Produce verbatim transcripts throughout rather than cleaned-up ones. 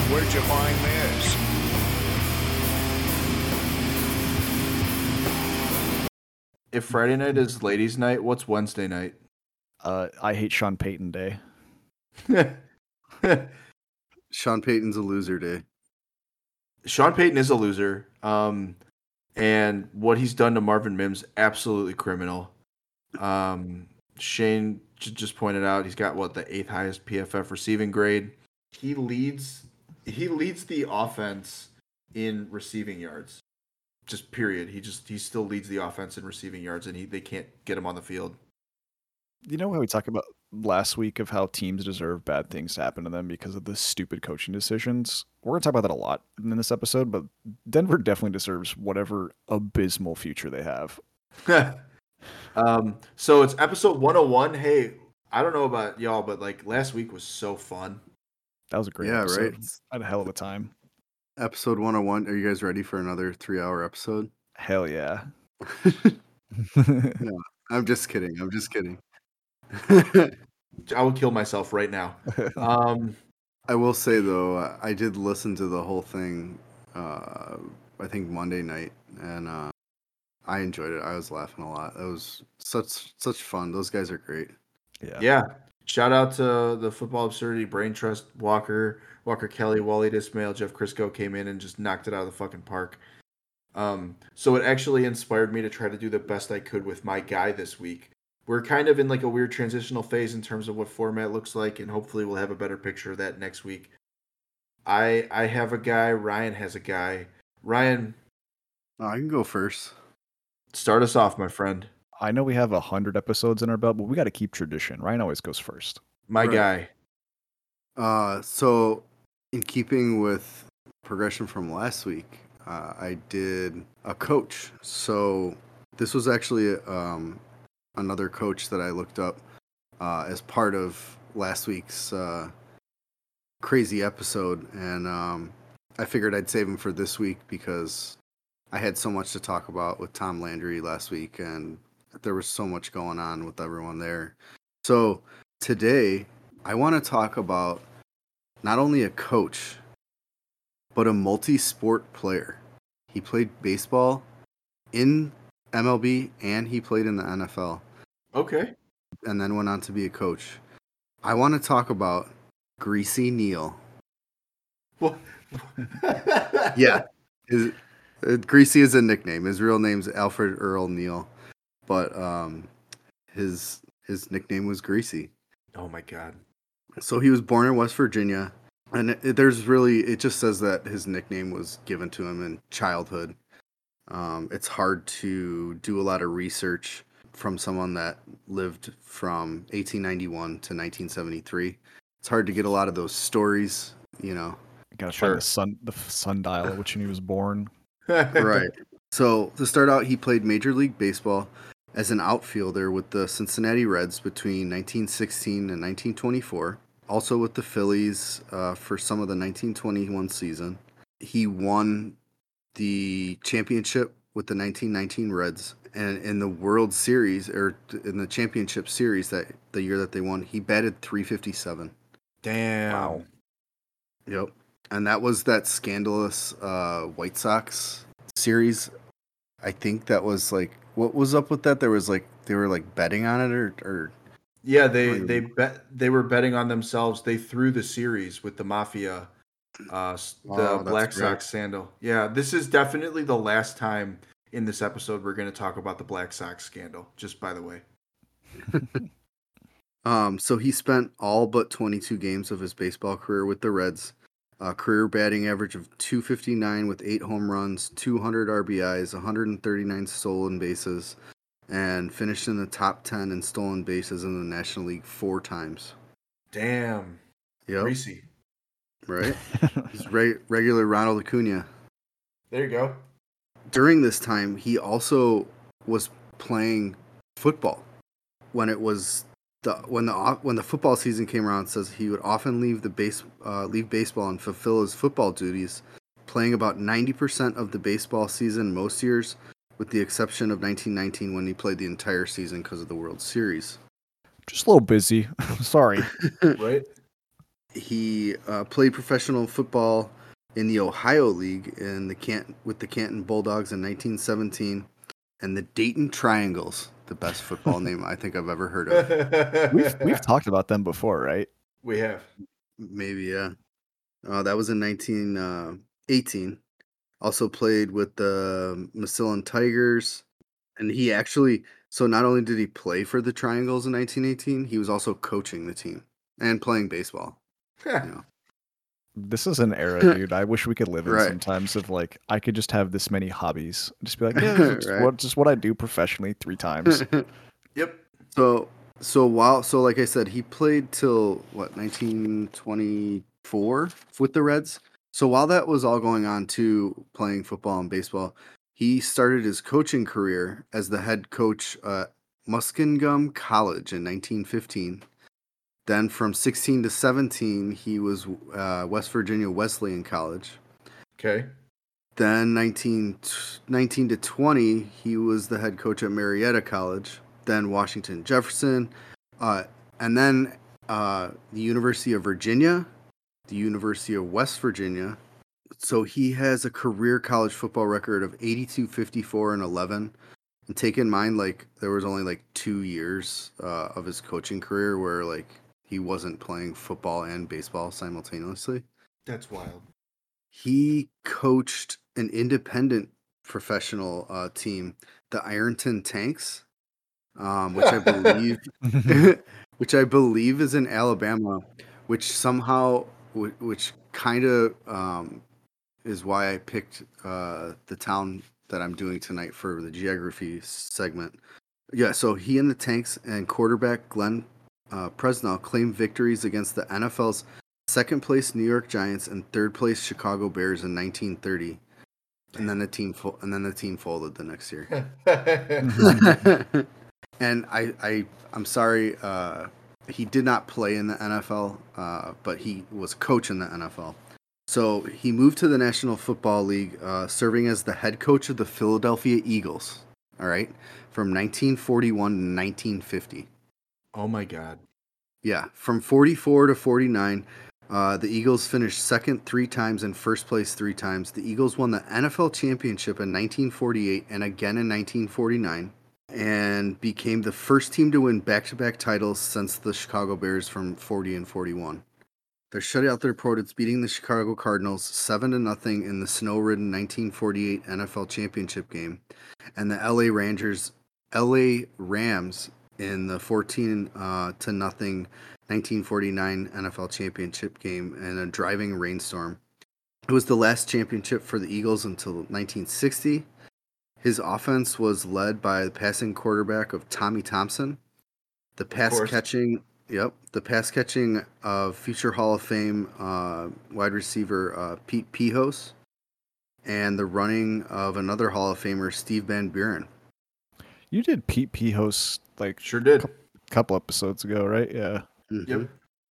Where'd you find this? If Friday night is ladies' night, what's Wednesday night? Uh, I hate Sean Payton Day. Sean Payton's a loser day. Sean Payton is a loser. Um, and what he's done to Marvin Mims, absolutely criminal. Um, Shane j- just pointed out he's got what the eighth highest P F F receiving grade. He leads. He leads the offense in receiving yards. Just period. He just he still leads the offense in receiving yards, and he they can't get him on the field. You know how we talked about last week of how teams deserve bad things to happen to them because of the stupid coaching decisions? We're going to talk about that a lot in this episode, but Denver definitely deserves whatever abysmal future they have. um, so it's episode one oh one. Hey, I don't know about y'all, but like last week was so fun. That was a great Yeah, episode. right. I had a hell of a time. Episode one oh one. Are you guys ready for another three-hour episode? Hell yeah. No, I'm just kidding. I'm just kidding. I will kill myself right now. Um, I will say though, I did listen to the whole thing. Uh, I think Monday night, and uh, I enjoyed it. I was laughing a lot. It was such such fun. Those guys are great. Yeah. yeah. Shout out to the Football Absurdity, Brain Trust, Walker, Walker Kelly, Wally Dismail, Jeff Crisco came in and just knocked it out of the fucking park. Um, so it actually inspired me to try to do the best I could with my guy this week. We're kind of in like a weird transitional phase in terms of what format looks like, and hopefully we'll have a better picture of that next week. I I have a guy. Ryan has a guy. Ryan, Oh, I can go first. start us off, my friend. I know we have a hundred episodes in our belt, but we got to keep tradition. Ryan always goes first. My Right. guy. Uh, so in keeping with progression from last week, uh, I did a coach. So this was actually um, another coach that I looked up uh, as part of last week's uh, crazy episode, and um, I figured I'd save him for this week because I had so much to talk about with Tom Landry last week, and there was so much going on with everyone there. So today, I want to talk about not only a coach, but a multi-sport player. He played baseball in M L B and he played in the N F L, Okay. and then went on to be a coach. I want to talk about Greasy Neal. Well, Yeah, his, uh, Greasy is a nickname. His real name's Alfred Earl Neal, but um, his his nickname was Greasy. Oh my God. So he was born in West Virginia, and it, it- there's really, it just says that his nickname was given to him in childhood. Um, it's hard to do a lot of research from someone that lived from eighteen ninety-one to nineteen seventy-three. It's hard to get a lot of those stories, you know. Got to Sure. find the sun, the sundial at which he was born. Right. So to start out, he played Major League Baseball as an outfielder with the Cincinnati Reds between nineteen sixteen and nineteen twenty-four. Also with the Phillies uh, for some of the nineteen twenty-one season. He won the championship with the nineteen nineteen Reds, and in the World Series, or in the championship series, that the year that they won, he batted three fifty-seven. Damn. Wow. Yep. And that was that scandalous uh, White Sox series. I think that was like, what was up with that? There was like, they were like betting on it, or, or Yeah, they Really? they bet they were betting on themselves. They threw the series with the Mafia, uh, s- the Oh, that's Black right. Sox scandal. Yeah, this is definitely the last time in this episode we're going to talk about the Black Sox scandal. Just by the way. Um, so he spent all but twenty-two games of his baseball career with the Reds. A career batting average of two fifty-nine with eight home runs, two hundred R B Is, one hundred thirty-nine stolen bases, and finished in the top ten in stolen bases in the National League four times. Damn. Yep, Greasy. right? He's re- regular Ronald Acuna. There you go. During this time, he also was playing football. When it was the when the when the football season came around, it says he would often leave the base uh, leave baseball and fulfill his football duties, playing about ninety percent of the baseball season most years, with the exception of nineteen nineteen when he played the entire season because of the World Series. Just a little busy. Sorry. Right? he uh, played professional football in the Ohio League in the Canton with the Canton Bulldogs in nineteen seventeen, and the Dayton Triangles, the best football name I think I've ever heard of. We've we've talked about them before, right? We have. Maybe, yeah. Uh, that was in nineteen eighteen. Also played with the Massillon Tigers, and he actually. So not only did he play for the Triangles in nineteen eighteen, he was also coaching the team and playing baseball. You know. This is an era, dude. I wish we could live in Right. sometimes of like I could just have this many hobbies. Just be like, yeah, it's Right. what just what I do professionally three times. Yep. So so while so like I said, he played till what nineteen twenty-four with the Reds. So while that was all going on too, playing football and baseball, he started his coaching career as the head coach at Muskingum College in nineteen fifteen. Then from sixteen to seventeen, he was uh, West Virginia Wesleyan College. Okay. Then nineteen, nineteen to twenty, he was the head coach at Marietta College. Then Washington Jefferson, uh, and then uh, the University of Virginia, the University of West Virginia. So he has a career college football record of eighty-two, fifty-four, and eleven. And take in mind, like, there was only like two years uh, of his coaching career where like he wasn't playing football and baseball simultaneously. That's wild. He coached an independent professional uh, team, the Ironton Tanks, um, which I believe, which I believe is in Alabama, which somehow, which kind of um, is why I picked uh, the town that I'm doing tonight for the geography segment. Yeah, so he and the Tanks and quarterback Glenn uh, Presnell claimed victories against the N F L's second place New York Giants and third place Chicago Bears in nineteen thirty, and then the team fo- and then the team folded the next year. And I, I I'm sorry, uh, he did not play in the N F L, uh, but he was coach in the N F L. So he moved to the National Football League, uh, serving as the head coach of the Philadelphia Eagles. All right, from nineteen forty-one to nineteen fifty. Oh my God. Yeah, from forty-four to forty-nine, uh, the Eagles finished second three times and first place three times. The Eagles won the N F L championship in nineteen forty-eight and again in nineteen forty-nine, and became the first team to win back-to-back titles since the Chicago Bears from forty and forty-one. Their shutout their opponents, beating the Chicago Cardinals seven to nothing in the snow-ridden nineteen forty-eight N F L championship game, and the L A Rangers, L A Rams in the fourteen uh, to nothing nineteen forty-nine N F L championship game in a driving rainstorm. It was the last championship for the Eagles until nineteen sixty. His offense was led by the passing quarterback of Tommy Thompson, the pass catching, yep, the pass catching of future Hall of Fame uh, wide receiver uh, Pete Pihos, and the running of another Hall of Famer, Steve Van Buren. You did Pete Pihos like Sure did. a couple episodes ago, right? Yeah. Mm-hmm. Yep.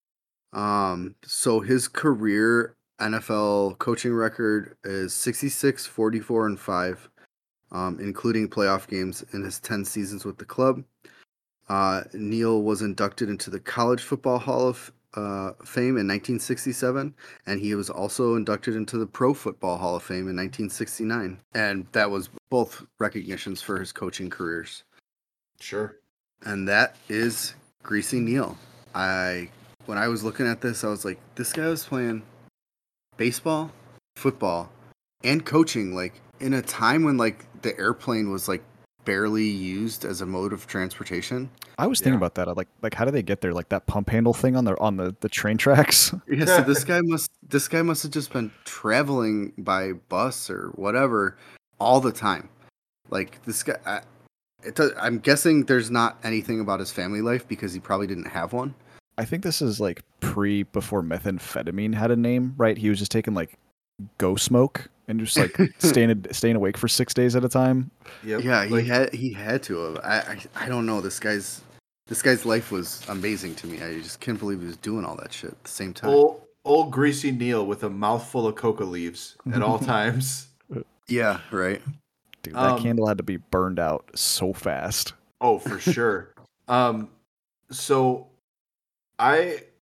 Um, so his career N F L coaching record is sixty-six, forty-four, and five, um, including playoff games in his ten seasons with the club. Uh, Neal was inducted into the College Football Hall of uh, Fame in nineteen sixty-seven, and he was also inducted into the Pro Football Hall of Fame in nineteen sixty-nine. And that was both recognitions for his coaching careers. Sure. And that is Greasy Neal. I when I was looking at this, I was like, this guy was playing baseball, football, and coaching like in a time when like the airplane was like barely used as a mode of transportation. I was thinking Yeah. about that. I like like how do they get there? Like that pump handle thing on the on the, the train tracks. Yeah, so this guy must this guy must have just been traveling by bus or whatever all the time. Like this guy, I, it does, I'm guessing there's not anything about his family life because he probably didn't have one. I think this is like pre before methamphetamine had a name, right? He was just taking like go smoke and just like staying staying awake for six days at a time. Yep. Yeah, he Like, had he had to have. I, I I don't know. This guy's this guy's life was amazing to me. I just can't believe he was doing all that shit at the same time. old, old Greasy Neal with a mouthful of coca leaves at all times. Yeah, right. Dude, that Um, candle had to be burned out so fast. Oh, for sure. Um, so I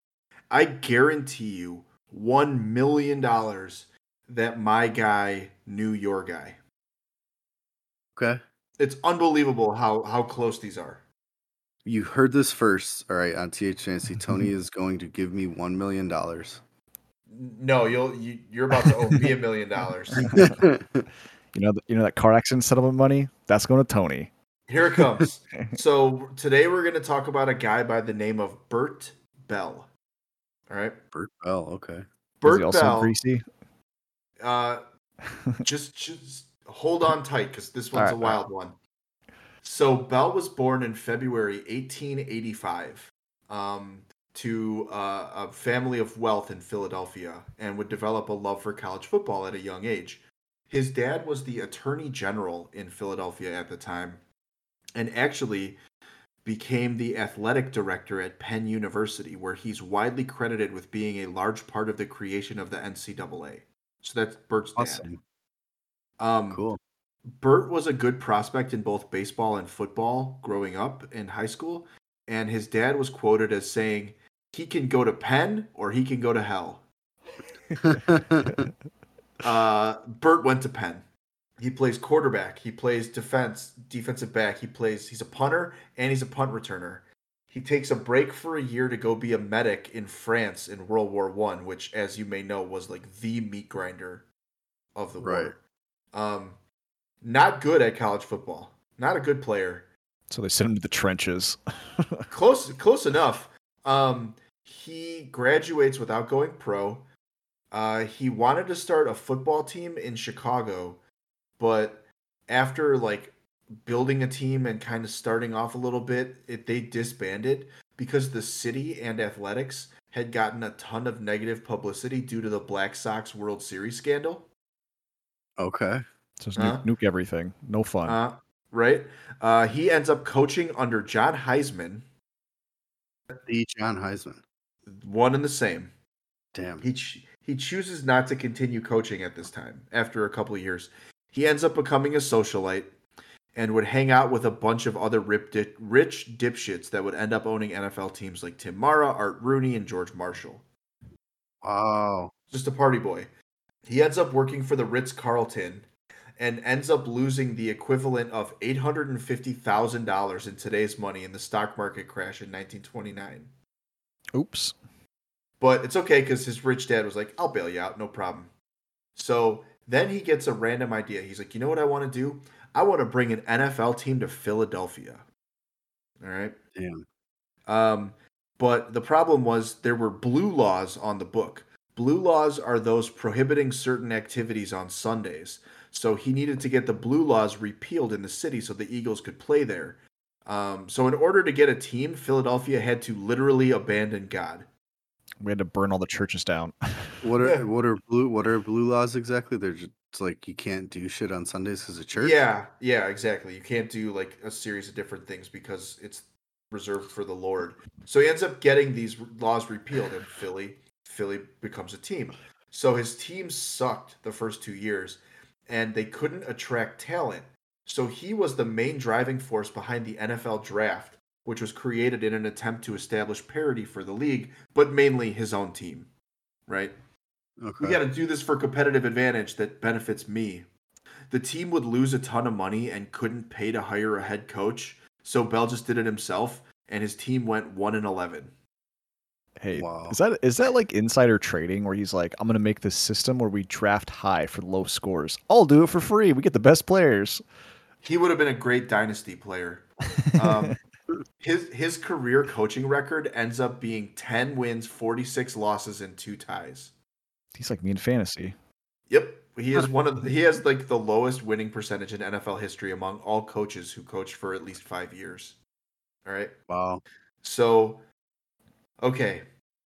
I guarantee you one million dollars that my guy knew your guy. Okay. It's unbelievable how, how close these are. You heard this first. All right, on T H Fantasy, Tony is going to give me one million dollars. No, you'll you, you're about to owe me a million dollars. You know, you know that car accident settlement money? That's going to Tony. Here it comes. So today we're going to talk about a guy by the name of Bert Bell. All right, Bert Bell. Okay. Is he Bert also Bell. greasy? Uh, just just hold on tight because this one's All a right, all wild one. So Bell was born in February eighteen eighty-five um, to uh, a family of wealth in Philadelphia and would develop a love for college football at a young age. His dad was the attorney general in Philadelphia at the time and actually became the athletic director at Penn University, where he's widely credited with being a large part of the creation of the N C double A. So that's Bert's dad. Awesome. Um, Cool. Bert was a good prospect in both baseball and football growing up in high school, and his dad was quoted as saying, "He can go to Penn or he can go to hell." uh, Bert went to Penn. He plays quarterback. He plays defense, defensive back. He plays. He's a punter and he's a punt returner. He takes a break for a year to go be a medic in France in World War One, which, as you may know, was like the meat grinder of the Right. war. Um, not good at college football. Not a good player. So they sent him to the trenches. Close, close enough. Um, he graduates without going pro. Uh, he wanted to start a football team in Chicago, but after like building a team and kind of starting off a little bit, it, they disbanded because the city and athletics had gotten a ton of negative publicity due to the Black Sox World Series scandal. Okay. Just Uh, nuke, nuke everything. No fun. Uh, right? Uh, he ends up coaching under John Heisman, The John Heisman. one and the same. Damn. He ch- he chooses not to continue coaching at this time after a couple of years. He ends up becoming a socialite and would hang out with a bunch of other rip di- rich dipshits that would end up owning N F L teams like Tim Mara, Art Rooney, and George Marshall. Wow. Just a party boy. He ends up working for the Ritz-Carlton and ends up losing the equivalent of eight hundred fifty thousand dollars in today's money in the stock market crash in nineteen twenty-nine. Oops. But it's okay because his rich dad was like, I'll bail you out, no problem. So then he gets a random idea. He's like, you know what I want to do? I want to bring an N F L team to Philadelphia. All right. Damn. Um, but the problem was there were blue laws on the book. Blue laws are those prohibiting certain activities on Sundays. So he needed to get the blue laws repealed in the city so the Eagles could play there. Um, so in order to get a team, Philadelphia had to literally abandon God. We had to burn all the churches down. What are Yeah. what are blue what are blue laws exactly? They're just it's like you can't do shit on Sundays as a church. Yeah, yeah, exactly. You can't do like a series of different things because it's reserved for the Lord. So he ends up getting these laws repealed in Philly. Philly becomes a team. So his team sucked the first two years and they couldn't attract talent. So he was the main driving force behind the N F L draft, which was created in an attempt to establish parity for the league, but mainly his own team, right? Okay. We got to do this for competitive advantage that benefits me. The team would lose a ton of money and couldn't pay to hire a head coach, so Bell just did it himself, and his team went one and eleven. Hey, Wow. is that is that like insider trading where he's like, I'm gonna make this system where we draft high for low scores. I'll do it for free. We get the best players. He would have been a great dynasty player. Um, his his career coaching record ends up being ten wins, forty-six losses, and two ties. He's like me in fantasy. Yep, he is one of the, he has like the lowest winning percentage in N F L history among all coaches who coached for at least five years. All right. Wow. So, okay,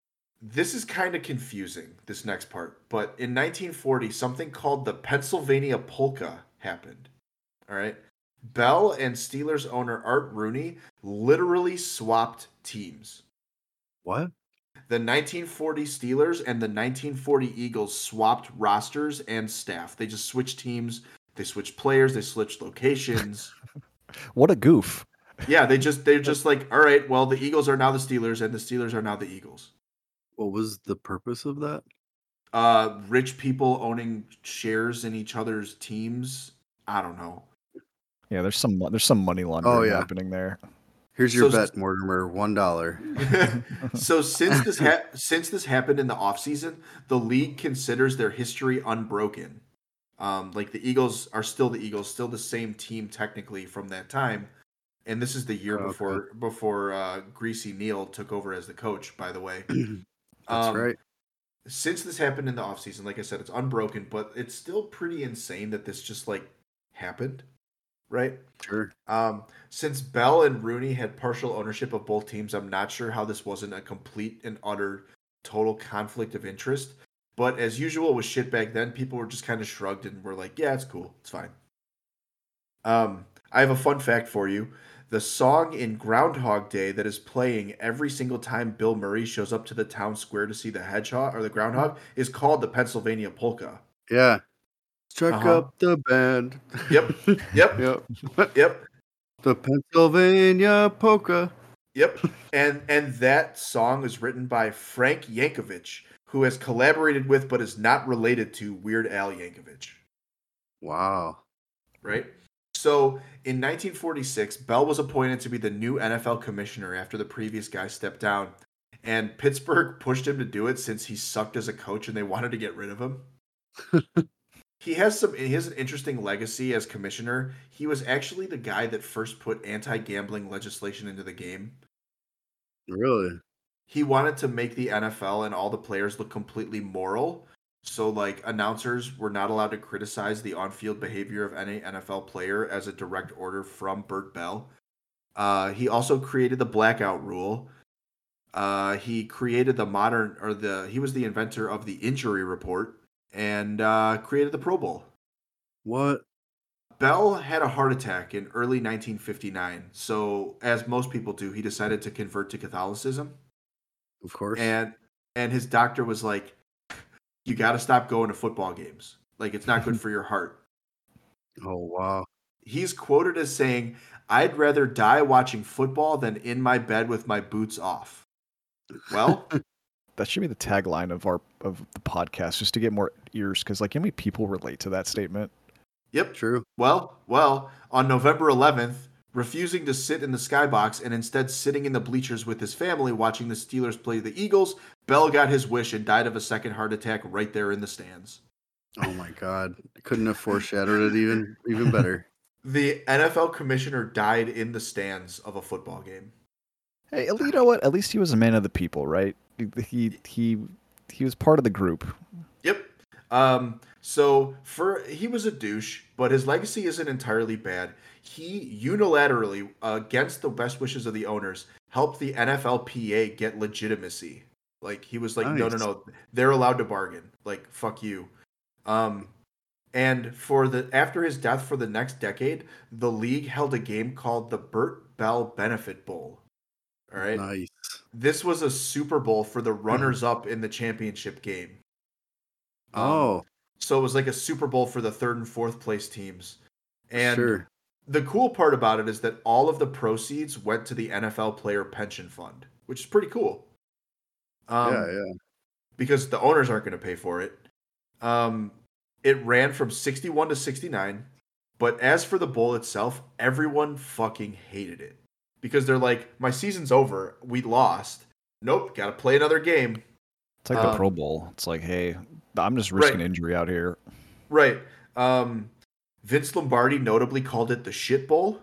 this is kind of confusing, this next part. But in nineteen forty, something called the Pennsylvania Polka happened. All right. Bell and Steelers owner Art Rooney literally swapped teams. What? The nineteen forty Steelers and the nineteen forty Eagles swapped rosters and staff. They just switched teams. They switched players. They switched locations. What a goof. Yeah, they just they're just like, all right, well, the Eagles are now the Steelers and the Steelers are now the Eagles. What was the purpose of that? Uh, rich people owning shares in each other's teams. I don't know. Yeah, there's some there's some money Oh laundering yeah. happening there. Here's your So bet, Mortimer. One dollar. so since this ha- since this happened in the offseason, the league considers their history unbroken. Um, like the Eagles are still the Eagles, still the same team technically from that time. And this is the year Okay. before before uh, Greasy Neal took over as the coach, by the way. That's Um, right. since this happened in the offseason, like I said, it's unbroken, but it's still pretty insane that this just like happened, right? Sure. Um, since Bell and Rooney had partial ownership of both teams, I'm not sure how this wasn't a complete and utter total conflict of interest. But as usual with shit back then, people were just kind of shrugged and were like, yeah, it's cool. It's fine. Um, I have a fun fact for you. The song in Groundhog Day that is playing every single time Bill Murray shows up to the town square to see the hedgehog or the groundhog is called the Pennsylvania Polka. Yeah. Strike Uh-huh. up the band. Yep. Yep. Yep. Yep. The Pennsylvania Polka. Yep. And and that song is written by Frank Yankovic, who has collaborated with but is not related to Weird Al Yankovic. Wow. Right? So in nineteen forty-six, Bell was appointed to be the new N F L commissioner after the previous guy stepped down. And Pittsburgh pushed him to do it since he sucked as a coach and they wanted to get rid of him. He has some he has an interesting legacy as commissioner. He was actually the guy that first put anti-gambling legislation into the game. Really? He wanted to make the N F L and all the players look completely moral. So like announcers were not allowed to criticize the on-field behavior of any N F L player as a direct order from Bert Bell. Uh, he also created the blackout rule. Uh, he created the modern or the he was the inventor of the injury report and uh, created the Pro Bowl. What? Bell had a heart attack in early nineteen fifty-nine. So as most people do, he decided to convert to Catholicism. Of course. And and his doctor was like, you got to stop going to football games. Like, it's not good for your heart. Oh, wow. He's quoted as saying, I'd rather die watching football than in my bed with my boots off. Well, that should be the tagline of our of the podcast, just to get more ears, because like how many people relate to that statement? Yep. True. Well, well, on November eleventh, refusing to sit in the skybox and instead sitting in the bleachers with his family watching the Steelers play the Eagles, Bell got his wish and died of a second heart attack right there in the stands. Oh my God. Couldn't have foreshadowed it even even better. The N F L commissioner died in the stands of a football game. Hey, you know what? At least he was a man of the people, right? He he he was part of the group. Yep. Um, so for he was a douche, but his legacy isn't entirely bad. He unilaterally, uh, against the best wishes of the owners, helped the N F L P A get legitimacy. Like he was like, Nice. no, no, no, they're allowed to bargain. Like fuck you. Um, and for the after his death, for the next decade, the league held a game called the Bert Bell Benefit Bowl. All right. Nice. This was a Super Bowl for the runners-up in the championship game. Um, Oh, so it was like a Super Bowl for the third and fourth place teams. And sure. the cool part about it is that all of the proceeds went to the N F L Player Pension Fund, which is pretty cool. Um, yeah, yeah. Because the owners aren't going to pay for it. Um, it ran from sixty-one to sixty-nine. But as for the bowl itself, everyone fucking hated it. Because they're like, my season's over. We lost. Nope, got to play another game. It's like the Um, Pro Bowl. It's like, hey, I'm just risking Right. injury out here. Right. Um, Vince Lombardi notably called it the shit bowl.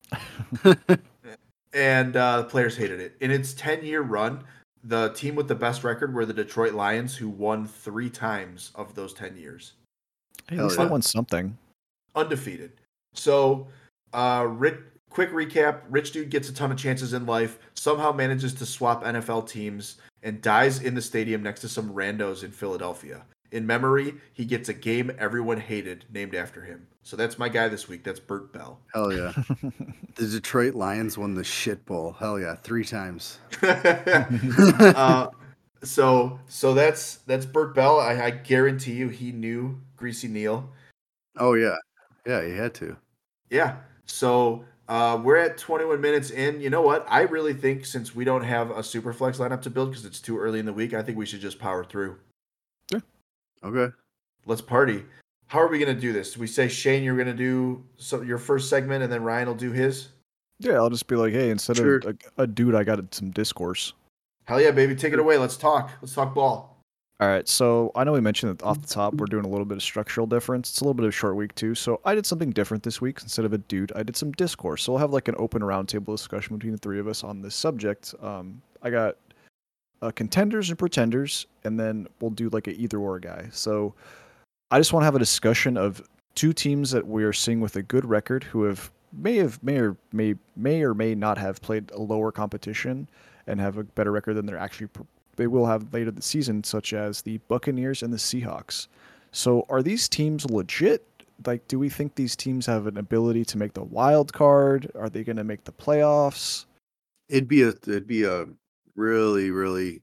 And uh, the players hated it. In its ten-year run, the team with the best record were the Detroit Lions, who won three times of those ten years. Hey, at Hell least yeah. they won something. Undefeated. So, uh, Rich, quick recap. Rich dude gets a ton of chances in life, somehow manages to swap N F L teams, and dies in the stadium next to some randos in Philadelphia. In memory, he gets a game everyone hated named after him. So that's my guy this week. That's Bert Bell. Hell yeah. The Detroit Lions won the shit bowl. Hell yeah, three times. uh, so so that's that's Bert Bell. I, I guarantee you he knew Greasy Neal. Oh yeah. Yeah, he had to. Yeah. So Uh, we're at twenty-one minutes in. You know what? I really think since we don't have a super flex lineup to build because it's too early in the week, I think we should just power through. Yeah. Okay. Let's party. How are we going to do this? We say, Shane, you're going to do so your first segment, and then Ryan will do his? Yeah, I'll just be like, hey, instead Sure. of a, a dude, I got some discourse. Hell yeah, baby. Take it away. Let's talk. Let's talk ball. All right, so I know we mentioned that off the top we're doing a little bit of structural difference. It's a little bit of a short week too, so I did something different this week. Instead of a dude, I did some discourse. So we'll have like an open roundtable discussion between the three of us on this subject. Um, I got uh, contenders and pretenders, and then we'll do like a either or guy. So I just want to have a discussion of two teams that we are seeing with a good record who have may have may or may may or may not have played a lower competition and have a better record than they're actually. Pr- they will have later this season, such as the Buccaneers and the Seahawks. So are these teams legit? Like, do we think these teams have an ability to make the wild card? Are they going to make the playoffs? It'd be a it'd be a really really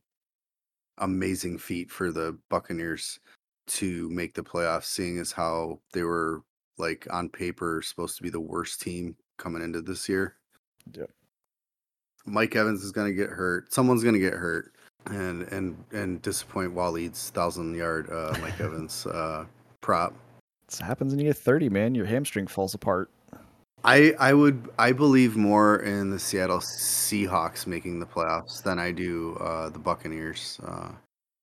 amazing feat for the Buccaneers to make the playoffs, seeing as how they were like on paper supposed to be the worst team coming into this year. Yeah. Mike Evans is going to get hurt. Someone's going to get hurt. And and and disappoint Waleed's thousand yard uh, Mike Evans uh, prop. This happens when you get thirty, man. Your hamstring falls apart. I I would I believe more in the Seattle Seahawks making the playoffs than I do uh, the Buccaneers. Uh,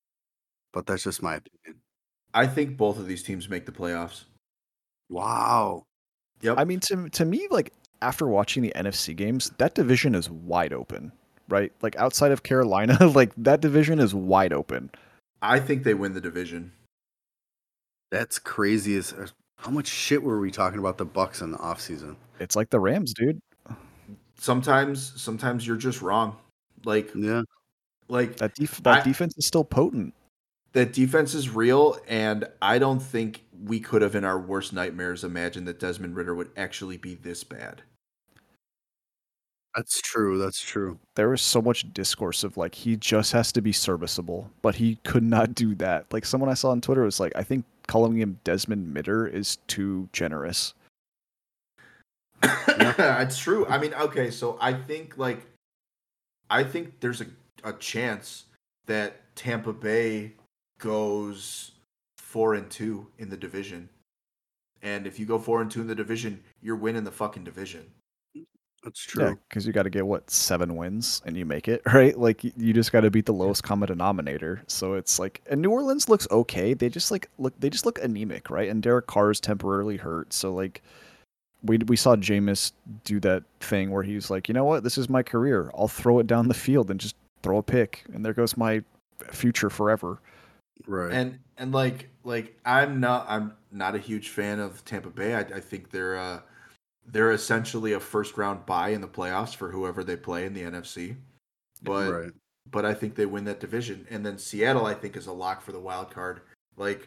but that's just my opinion. I think both of these teams make the playoffs. Wow. Yep. I mean, to to me, like after watching the N F C games, that division is wide open. Right? Like outside of Carolina, like that division is wide open. I think they win the division. That's crazy. As how much shit were we talking about the Bucs in the offseason? It's like the Rams, dude. Sometimes sometimes you're just wrong. Like yeah. Like that def- that I, defense is still potent. That defense is real, and I don't think we could have in our worst nightmares imagined that Desmond Ridder would actually be this bad. That's true. That's true. There was so much discourse of like he just has to be serviceable, but he could not do that. Like someone I saw on Twitter was like, I think calling him Desmond Ridder is too generous. It's true. I mean, okay, so I think like I think there's a, a chance that Tampa Bay goes four and two in the division. And if you go four and two in the division, you're winning the fucking division. That's true. Yeah, because you got to get what seven wins and you make it, right? Like you just got to beat the lowest common denominator. So it's like, and New Orleans looks okay. They just like look, they just look anemic, right? And Derek Carr is temporarily hurt. So like, we we saw Jameis do that thing where he's like, you know what, this is my career. I'll throw it down the field and just throw a pick, and there goes my future forever. Right. And and like like I'm not I'm not a huge fan of Tampa Bay. I, I think they're uh, they're essentially a first round bye in the playoffs for whoever they play in the N F C. But right. but I think they win that division. And then Seattle, I think, is a lock for the wild card. Like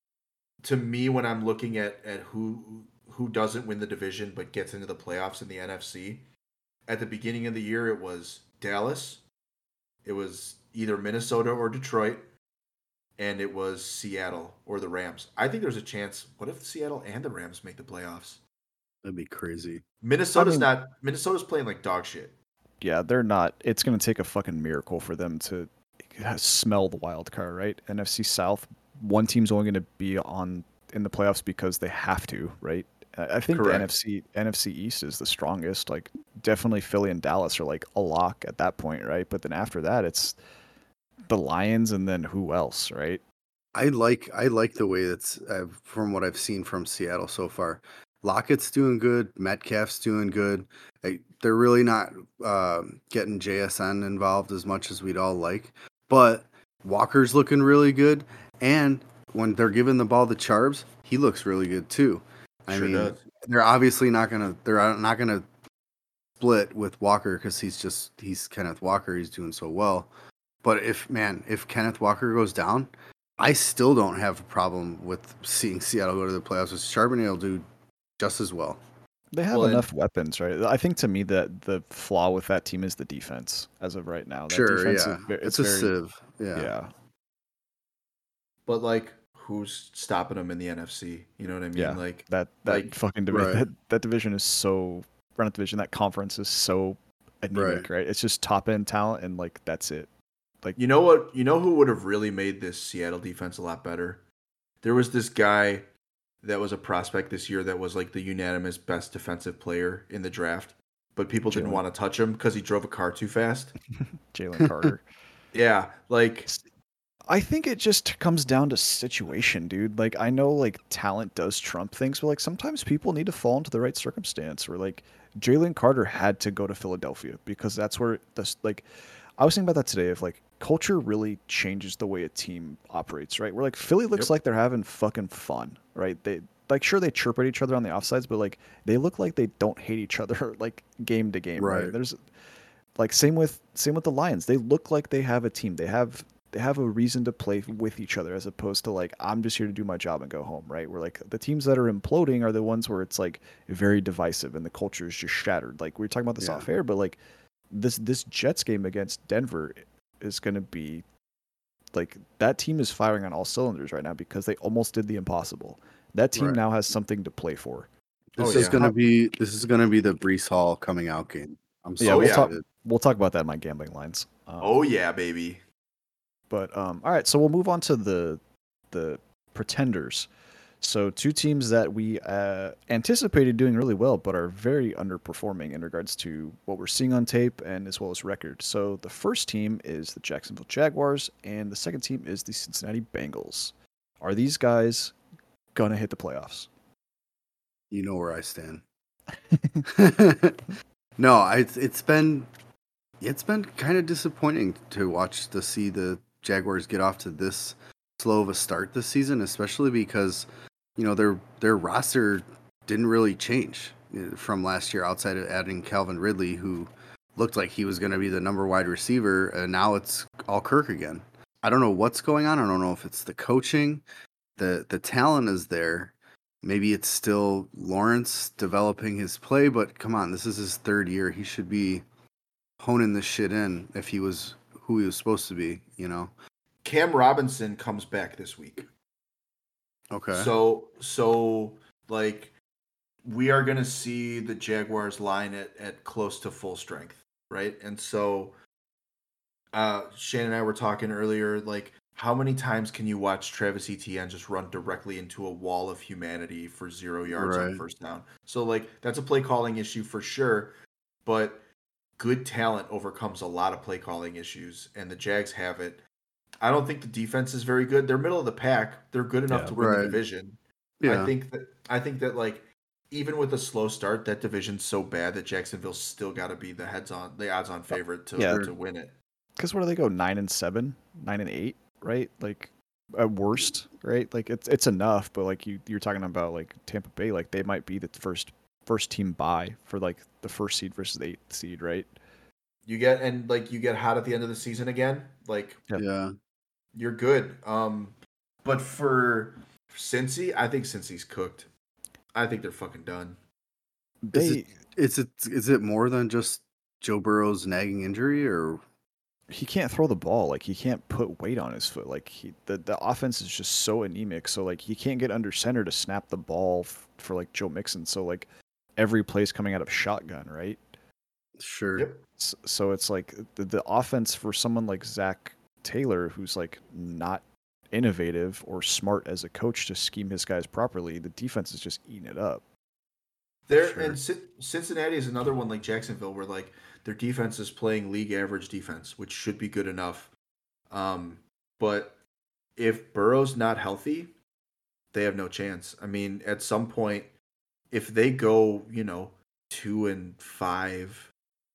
to me, when I'm looking at, at who who doesn't win the division but gets into the playoffs in the N F C, at the beginning of the year it was Dallas, it was either Minnesota or Detroit, and it was Seattle or the Rams. I think there's a chance. What if Seattle and the Rams make the playoffs? That'd be crazy. Minnesota's I mean, not. Minnesota's playing like dog shit. Yeah, they're not. It's going to take a fucking miracle for them to smell the wild card, right? N F C South, one team's only going to be on in the playoffs because they have to, right? I think Correct. the N F C N F C East is the strongest. Like, definitely Philly and Dallas are like a lock at that point, right? But then after that, it's the Lions and then who else, right? I like I like the way that's uh, from what I've seen from Seattle so far. Lockett's doing good. Metcalf's doing good. They, they're really not uh, getting J S N involved as much as we'd all like. But Walker's looking really good. And when they're giving the ball to Charbs, he looks really good too. I sure mean, does. they're obviously not gonna they're not gonna split with Walker because he's just he's Kenneth Walker. He's doing so well. But if man, if Kenneth Walker goes down, I still don't have a problem with seeing Seattle go to the playoffs. With Charbonnet will do just as well. They have well, enough and, weapons, right? I think to me that the flaw with that team is the defense as of right now. That sure, defense yeah, is, it's, it's a very, sieve. Yeah, yeah. But like, who's stopping them in the N F C? You know what I mean? Yeah, like that that like, fucking division. right. That, that division is so. or not division, that conference is so anemic, right? Right. It's just top end talent, and like that's it. Like You know what? You know who would have really made this Seattle defense a lot better? There was this guy that was a prospect this year that was like the unanimous best defensive player in the draft, but people didn't Jalen. want to touch him because he drove a car too fast. Jalen Carter. Yeah, like I think it just comes down to situation, dude. Like I know like talent does trump things, but like sometimes people need to fall into the right circumstance. Or like Jalen Carter had to go to Philadelphia because that's where this like I was thinking about that today of like culture really changes the way a team operates, right? Where like Philly looks Yep. like they're having fucking fun, right? They like sure they chirp at each other on the offsides, but like they look like they don't hate each other like game to game, right? Right. There's like same with same with the Lions. They look like they have a team. They have they have a reason to play with each other as opposed to like I'm just here to do my job and go home, right? Where like the teams that are imploding are the ones where it's like very divisive and the culture is just shattered. Like we were talking about this Yeah. off air, but like this this Jets game against Denver is going to be like that team is firing on all cylinders right now because they almost did the impossible. That team Right. now has something to play for. This Oh, is yeah. gonna be this is gonna be the Brees Hall coming out game. I'm so Yeah, Oh, we'll yeah. talk excited. we'll talk about that in my gambling lines. Um, oh yeah, baby. But um, all right, so we'll move on to the the pretenders. So two teams that we uh, anticipated doing really well, but are very underperforming in regards to what we're seeing on tape and as well as record. So the first team is the Jacksonville Jaguars, and the second team is the Cincinnati Bengals. Are these guys gonna hit the playoffs? You know where I stand. No, I, it's been it's been kind of disappointing to watch to see the Jaguars get off to this slow of a start this season, especially because you know their their roster didn't really change uh, from last year outside of adding Calvin Ridley, who looked like he was going to be the number wide receiver, and now it's all Kirk again. I don't know what's going on. I don't know if it's the coaching, the the talent is there. Maybe it's still Lawrence developing his play, but come on, this is his third year. He should be honing this shit in if he was who he was supposed to be, you know? Cam Robinson comes back this week. Okay. So so like we are gonna see the Jaguars line at, at close to full strength, right? And so uh Shane and I were talking earlier, like how many times can you watch Travis Etienne just run directly into a wall of humanity for zero yards on Right. first down? So like that's a play calling issue for sure, but good talent overcomes a lot of play calling issues, and the Jags have it. I don't think the defense is very good. They're middle of the pack. They're good enough Yeah. to win Right. the division. Yeah. I think that I think that like even with a slow start, that division's so bad that Jacksonville's still got to be the heads on, the odds on favorite to Yeah. to win it. Because where do they go? Nine and seven, nine and eight, right? Like at worst, right? Like it's it's enough, but like you you're talking about like Tampa Bay, like they might be the first first team bye for like the first seed versus the eighth seed, right? You get and like you get hot at the end of the season again, like Yep. Yeah. you're good. Um, but for Cincy, I think Cincy's cooked. I think they're fucking done. Is They it is it is it more than just Joe Burrow's nagging injury or he can't throw the ball. Like he can't put weight on his foot. Like he the, the offense is just so anemic. So like he can't get under center to snap the ball f- for like Joe Mixon. So like every play's coming out of shotgun, right? sure? Yep. S- So it's like the, the offense for someone like Zach Taylor, who's like not innovative or smart as a coach to scheme his guys properly, the defense is just eating it up. There Sure. and Cin- Cincinnati is another one like Jacksonville, where like their defense is playing league average defense, which should be good enough. Um, but if Burrow's not healthy, they have no chance. I mean, at some point, if they go, you know, two and five,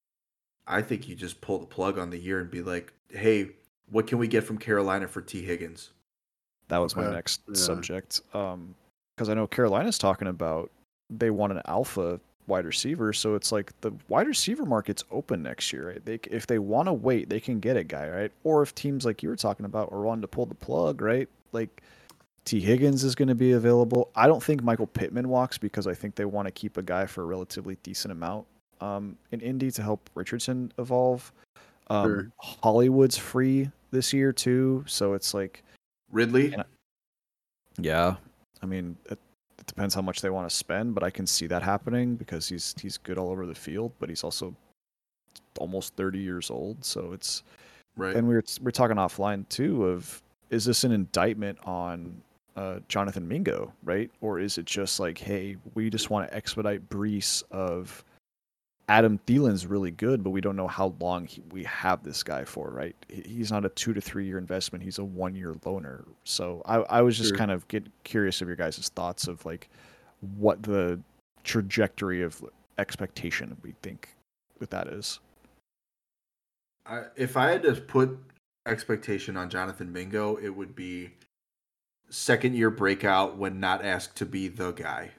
I think you just pull the plug on the year and be like, hey, what can we get from Carolina for T. Higgins? That was my Okay. next Yeah. subject. Um, because I know Carolina's talking about they want an alpha wide receiver, so it's like the wide receiver market's open next year. Right? They if they want to wait, they can get a guy, right? Or if teams like you were talking about are wanting to pull the plug, right? Like T. Higgins is going to be available. I don't think Michael Pittman walks because I think they want to keep a guy for a relatively decent amount um, in Indy to help Richardson evolve. Um, Sure. Hollywood's free this year too, so it's like Ridley? And I- yeah. I mean, it, depends how much they want to spend, but I can see that happening because he's he's good all over the field, but he's also almost thirty years old. So it's Right. and we we're we're talking offline too of is this an indictment on uh, Jonathan Mingo, right? Or is it just like, hey, we just want to expedite Brees of Adam Thielen's really good, but we don't know how long he, we have this guy for, right? He's not a two to three year investment. He's a one year loaner. So I, I was just Sure. kind of get curious of your guys' thoughts of like what the trajectory of expectation we think that that is. I, if I had to put expectation on Jonathan Mingo, it would be second year breakout when not asked to be the guy.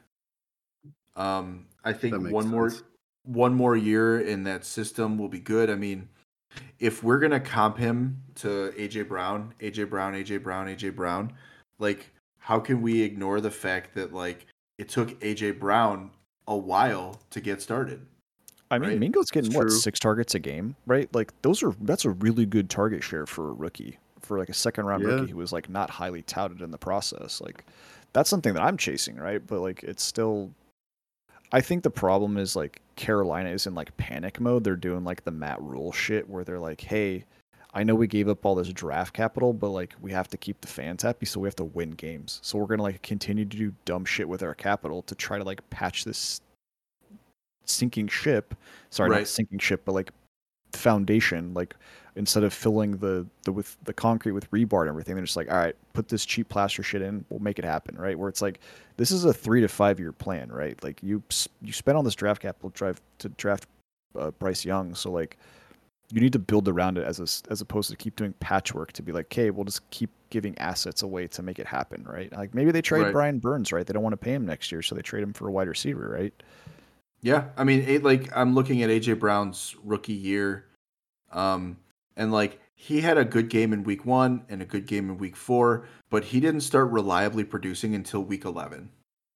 Um, I think That makes one more sense. one more year in that system will be good. I mean, if we're gonna comp him to A J Brown, A J Brown, A J Brown, A J Brown, like how can we ignore the fact that like it took A J Brown a while to get started? I mean, Right? Mingo's getting It's what, true. six targets a game, right? Like those are that's a really good target share for a rookie, for like a second round Yeah. rookie who was like not highly touted in the process. Like that's something that I'm chasing, right? But like it's still I think the problem is like Carolina is in like panic mode. They're doing like the Matt Rule shit where they're like, hey, I know we gave up all this draft capital, but like we have to keep the fans happy, so we have to win games. So we're gonna like continue to do dumb shit with our capital to try to like patch this sinking ship. Sorry, Right. not sinking ship, but like foundation. Like instead of filling the the with the concrete with rebar and everything, they're just like, all right, put this cheap plaster shit in, we'll make it happen, right? Where it's like this is a three to five year plan, right? Like you you spent on this draft capital drive to draft uh, Bryce Young, so like you need to build around it as a, as opposed to keep doing patchwork to be like, okay, we'll just keep giving assets away to make it happen, right? Like maybe they trade Right. Brian Burns, right? They don't want to pay him next year, so they trade him for a wide receiver, right? Yeah, I mean, it, like I'm looking at A J Brown's rookie year, um, and like he had a good game in week one and a good game in week four, but he didn't start reliably producing until week eleven.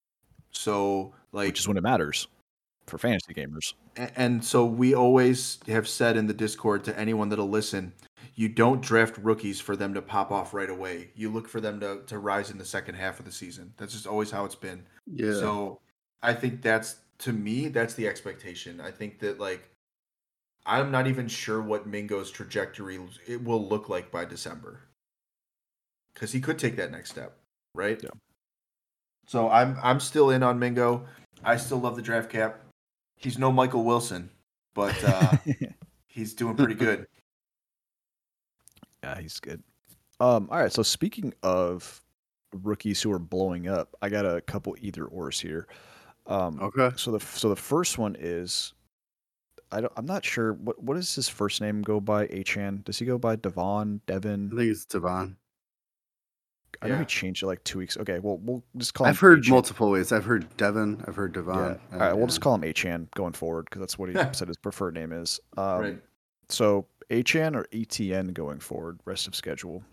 So like, Which is when it matters for fantasy gamers. a- and so we always have said in the Discord to anyone that'll listen, you don't draft rookies for them to pop off right away. You look for them to to rise in the second half of the season. That's just always how it's been. Yeah. So I think that's to me that's the expectation. I think that like I'm not even sure what Mingo's trajectory it will look like by December. Cuz he could take that next step, right? Yeah. So I'm I'm still in on Mingo. I still love the draft cap. He's no Michael Wilson, but uh, he's doing pretty good. Yeah, he's good. Um, all right, so speaking of rookies who are blowing up, I got a couple either ors here. Um, Okay. so the so the first one is I don't I'm not sure what what does his first name go by? Achan? Does he go by Devon, I Devin? think it's Devon. I know Yeah. he changed it like two weeks. Okay, well we'll just call I've him heard Achan. multiple ways. I've heard Devon. I've heard Devon. Yeah. Uh, All right, we'll yeah. just call him Achan going forward because that's what he said his preferred name is. Um, Right. So Achan or E T N going forward, rest of schedule.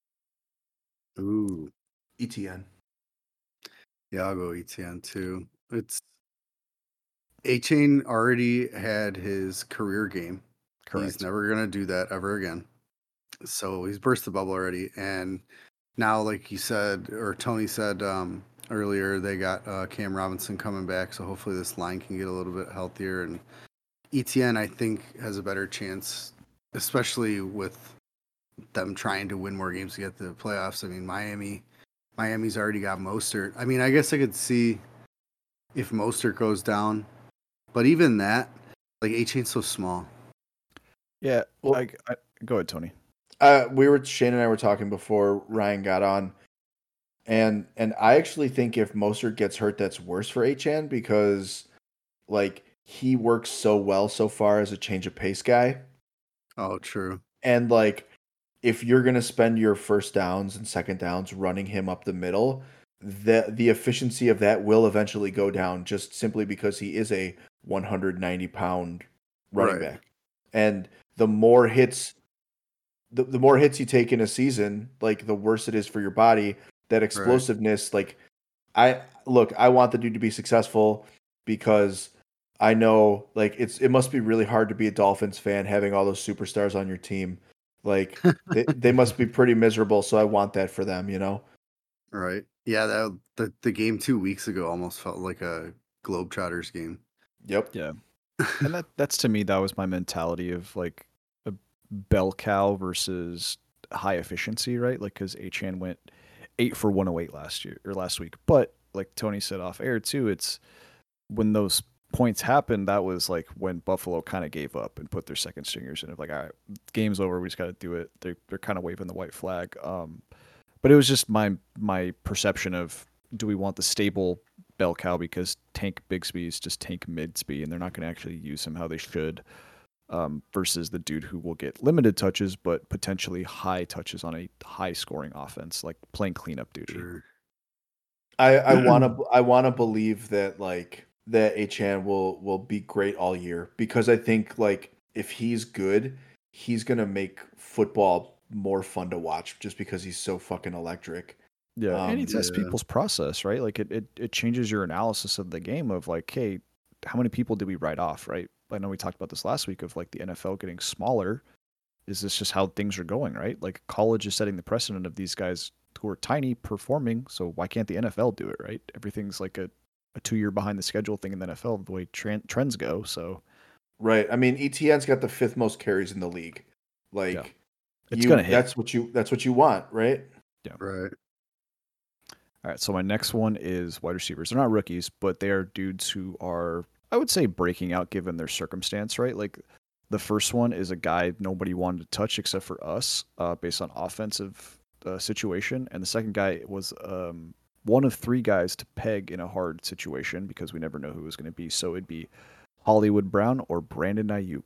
Ooh. E T N. Yeah, I'll go E T N too. It's A-Chain already had his career game. Correct. He's never gonna do that ever again. So he's burst the bubble already. And now, like you said, or Tony said um, earlier, they got uh, Cam Robinson coming back. So hopefully this line can get a little bit healthier. And E T N, I think, has a better chance, especially with them trying to win more games to get to the playoffs. I mean, Miami, Miami's already got Mostert. I mean, I guess I could see if Mostert goes down, but even that, like A-Chain's so small. Yeah. Well- I, I, go ahead, Tony. Uh, we were Shane and I were talking before Ryan got on, and and I actually think if Mostert gets hurt, that's worse for Achan because like he works so well so far as a change of pace guy, Oh, true. and like if you're gonna spend your first downs and second downs running him up the middle, the the efficiency of that will eventually go down just simply because he is a one hundred ninety pound running Right. back, and the more hits. The, the more hits you take in a season, like the worse it is for your body. That explosiveness, like I look, I want the dude to be successful because I know like it's it must be really hard to be a Dolphins fan having all those superstars on your team. Like they, they must be pretty miserable, so I want that for them, you know. Right. Yeah, that the, the game two weeks ago almost felt like a Globetrotters game. Yep. Yeah. And that that's to me that was my mentality of like a bell cow versus high efficiency, right? Like because Achane went eight for one oh eight last year or last week, but like Tony said off air too, it's when those points happened, that was like when Buffalo kind of gave up and put their second stringers in. Of like, all right, game's over, we just got to do it. They're they're kind of waving the white flag. Um, but it was just my my perception of, do we want the stable bell cow because Tank Bigsby is just Tank Midsby and they're not going to actually use him how they should, um, versus the dude who will get limited touches but potentially high touches on a high scoring offense, like playing cleanup duty. Sure. I I want to I want to believe that like that Achane will will be great all year, because I think like if he's good, he's gonna make football more fun to watch just because he's so fucking electric. Yeah, and he Um, tests Yeah. people's process, right? Like it, it, it changes your analysis of the game of like, hey, how many people did we write off, right? I know we talked about this last week of like the N F L getting smaller. Is this just how things are going, right? Like college is setting the precedent of these guys who are tiny performing, so why can't the N F L do it, right? Everything's like a, a two year behind the schedule thing in the N F L, the way tran trends go. So right. I mean, E T N's got the fifth most carries in the league. Like Yeah. it's you, gonna hit. that's what you that's what you want, right? Right. All right, so my next one is wide receivers. They're not rookies, but they are dudes who are, I would say, breaking out given their circumstance, right? Like the first one is a guy nobody wanted to touch except for us, uh, based on offensive uh, situation, and the second guy was um, one of three guys to peg in a hard situation because we never know who it was going to be. So it'd be Hollywood Brown or Brandon Ayuk.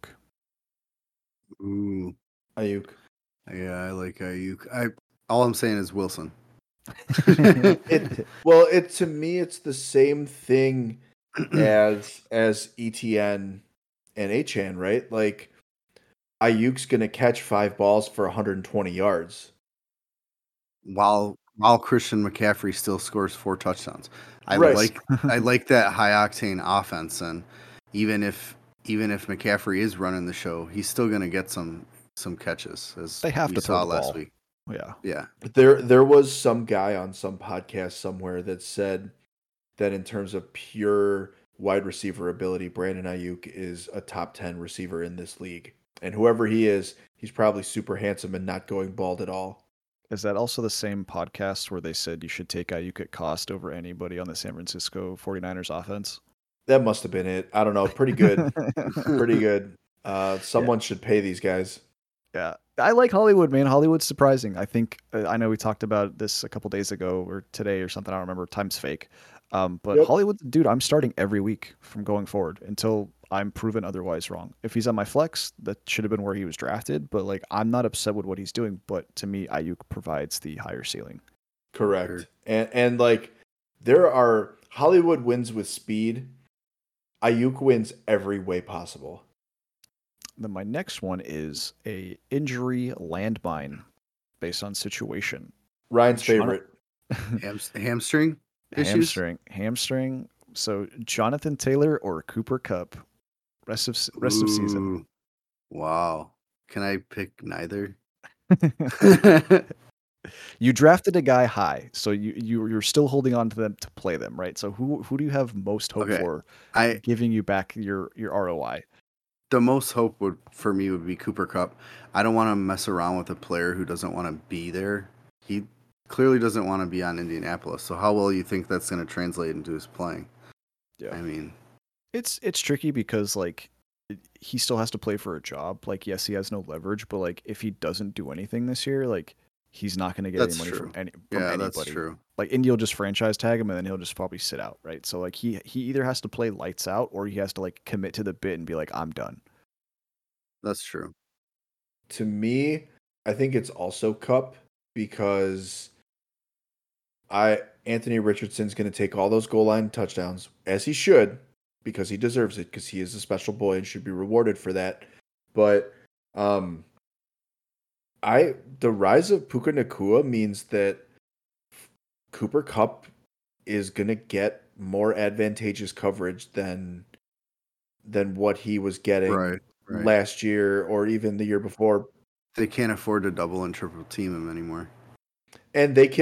Ooh. Ayuk. Yeah, I like Ayuk. I all I'm saying is Wilson. It well, it to me it's the same thing as as E T N and Achane, right? Like Ayuk's gonna catch five balls for one hundred twenty yards. while while Christian McCaffrey still scores four touchdowns. I Right. like I like that high octane offense, and even if even if McCaffrey is running the show, he's still gonna get some some catches, as They have we to throw saw the last ball. week. Yeah. Yeah. There there was some guy on some podcast somewhere that said that in terms of pure wide receiver ability, Brandon Ayuk is a top ten receiver in this league. And whoever he is, he's probably super handsome and not going bald at all. Is that also the same podcast where they said you should take Ayuk at cost over anybody on the San Francisco forty-niners offense? That must have been it. I don't know. Pretty good. Pretty good. Uh, someone should pay these guys. Yeah, I like Hollywood, man. Hollywood's surprising. I think uh, I know we talked about this a couple days ago or today or something. I don't remember. Time's fake. Um, but Yep. Hollywood, dude, I'm starting every week from going forward until I'm proven otherwise wrong. If he's on my flex, that should have been where he was drafted. But like, I'm not upset with what he's doing. But to me, Ayuk provides the higher ceiling. Correct. Sure. And and like there are Hollywood wins with speed. Ayuk wins every way possible. Then my next one is a injury landmine based on situation. Ryan's Shut up. favorite. Ham- hamstring issues. Hamstring, hamstring. So Jonathan Taylor or Cooper Kupp, rest of rest of season. Ooh. Wow. Can I pick neither? You drafted a guy high, so you you you're still holding on to them to play them, right? So who who do you have most hope Okay. for I giving you back your your R O I? the most hope would for me would be Cooper Kupp. I don't want to mess around with a player who doesn't want to be there. He clearly doesn't want to be on Indianapolis. So how well you think that's going to translate into his playing? Yeah. I mean, It's it's tricky because like it- he still has to play for a job. Like yes, he has no leverage, but like if he doesn't do anything this year, like he's not going to get That's any money true. from any from yeah, anybody. that's true. Like Indy will just franchise tag him and then he'll just probably sit out, right? So like he he either has to play lights out or he has to like commit to the bit and be like, I'm done. That's true. To me, I think it's also Cup because I Anthony Richardson's going to take all those goal line touchdowns, as he should, because he deserves it, because he is a special boy and should be rewarded for that. But um, I the rise of Puka Nakua means that Cooper Kupp is going to get more advantageous coverage than than what he was getting Right. Right. last year or even the year before. They can't afford to double and triple team him anymore. And they can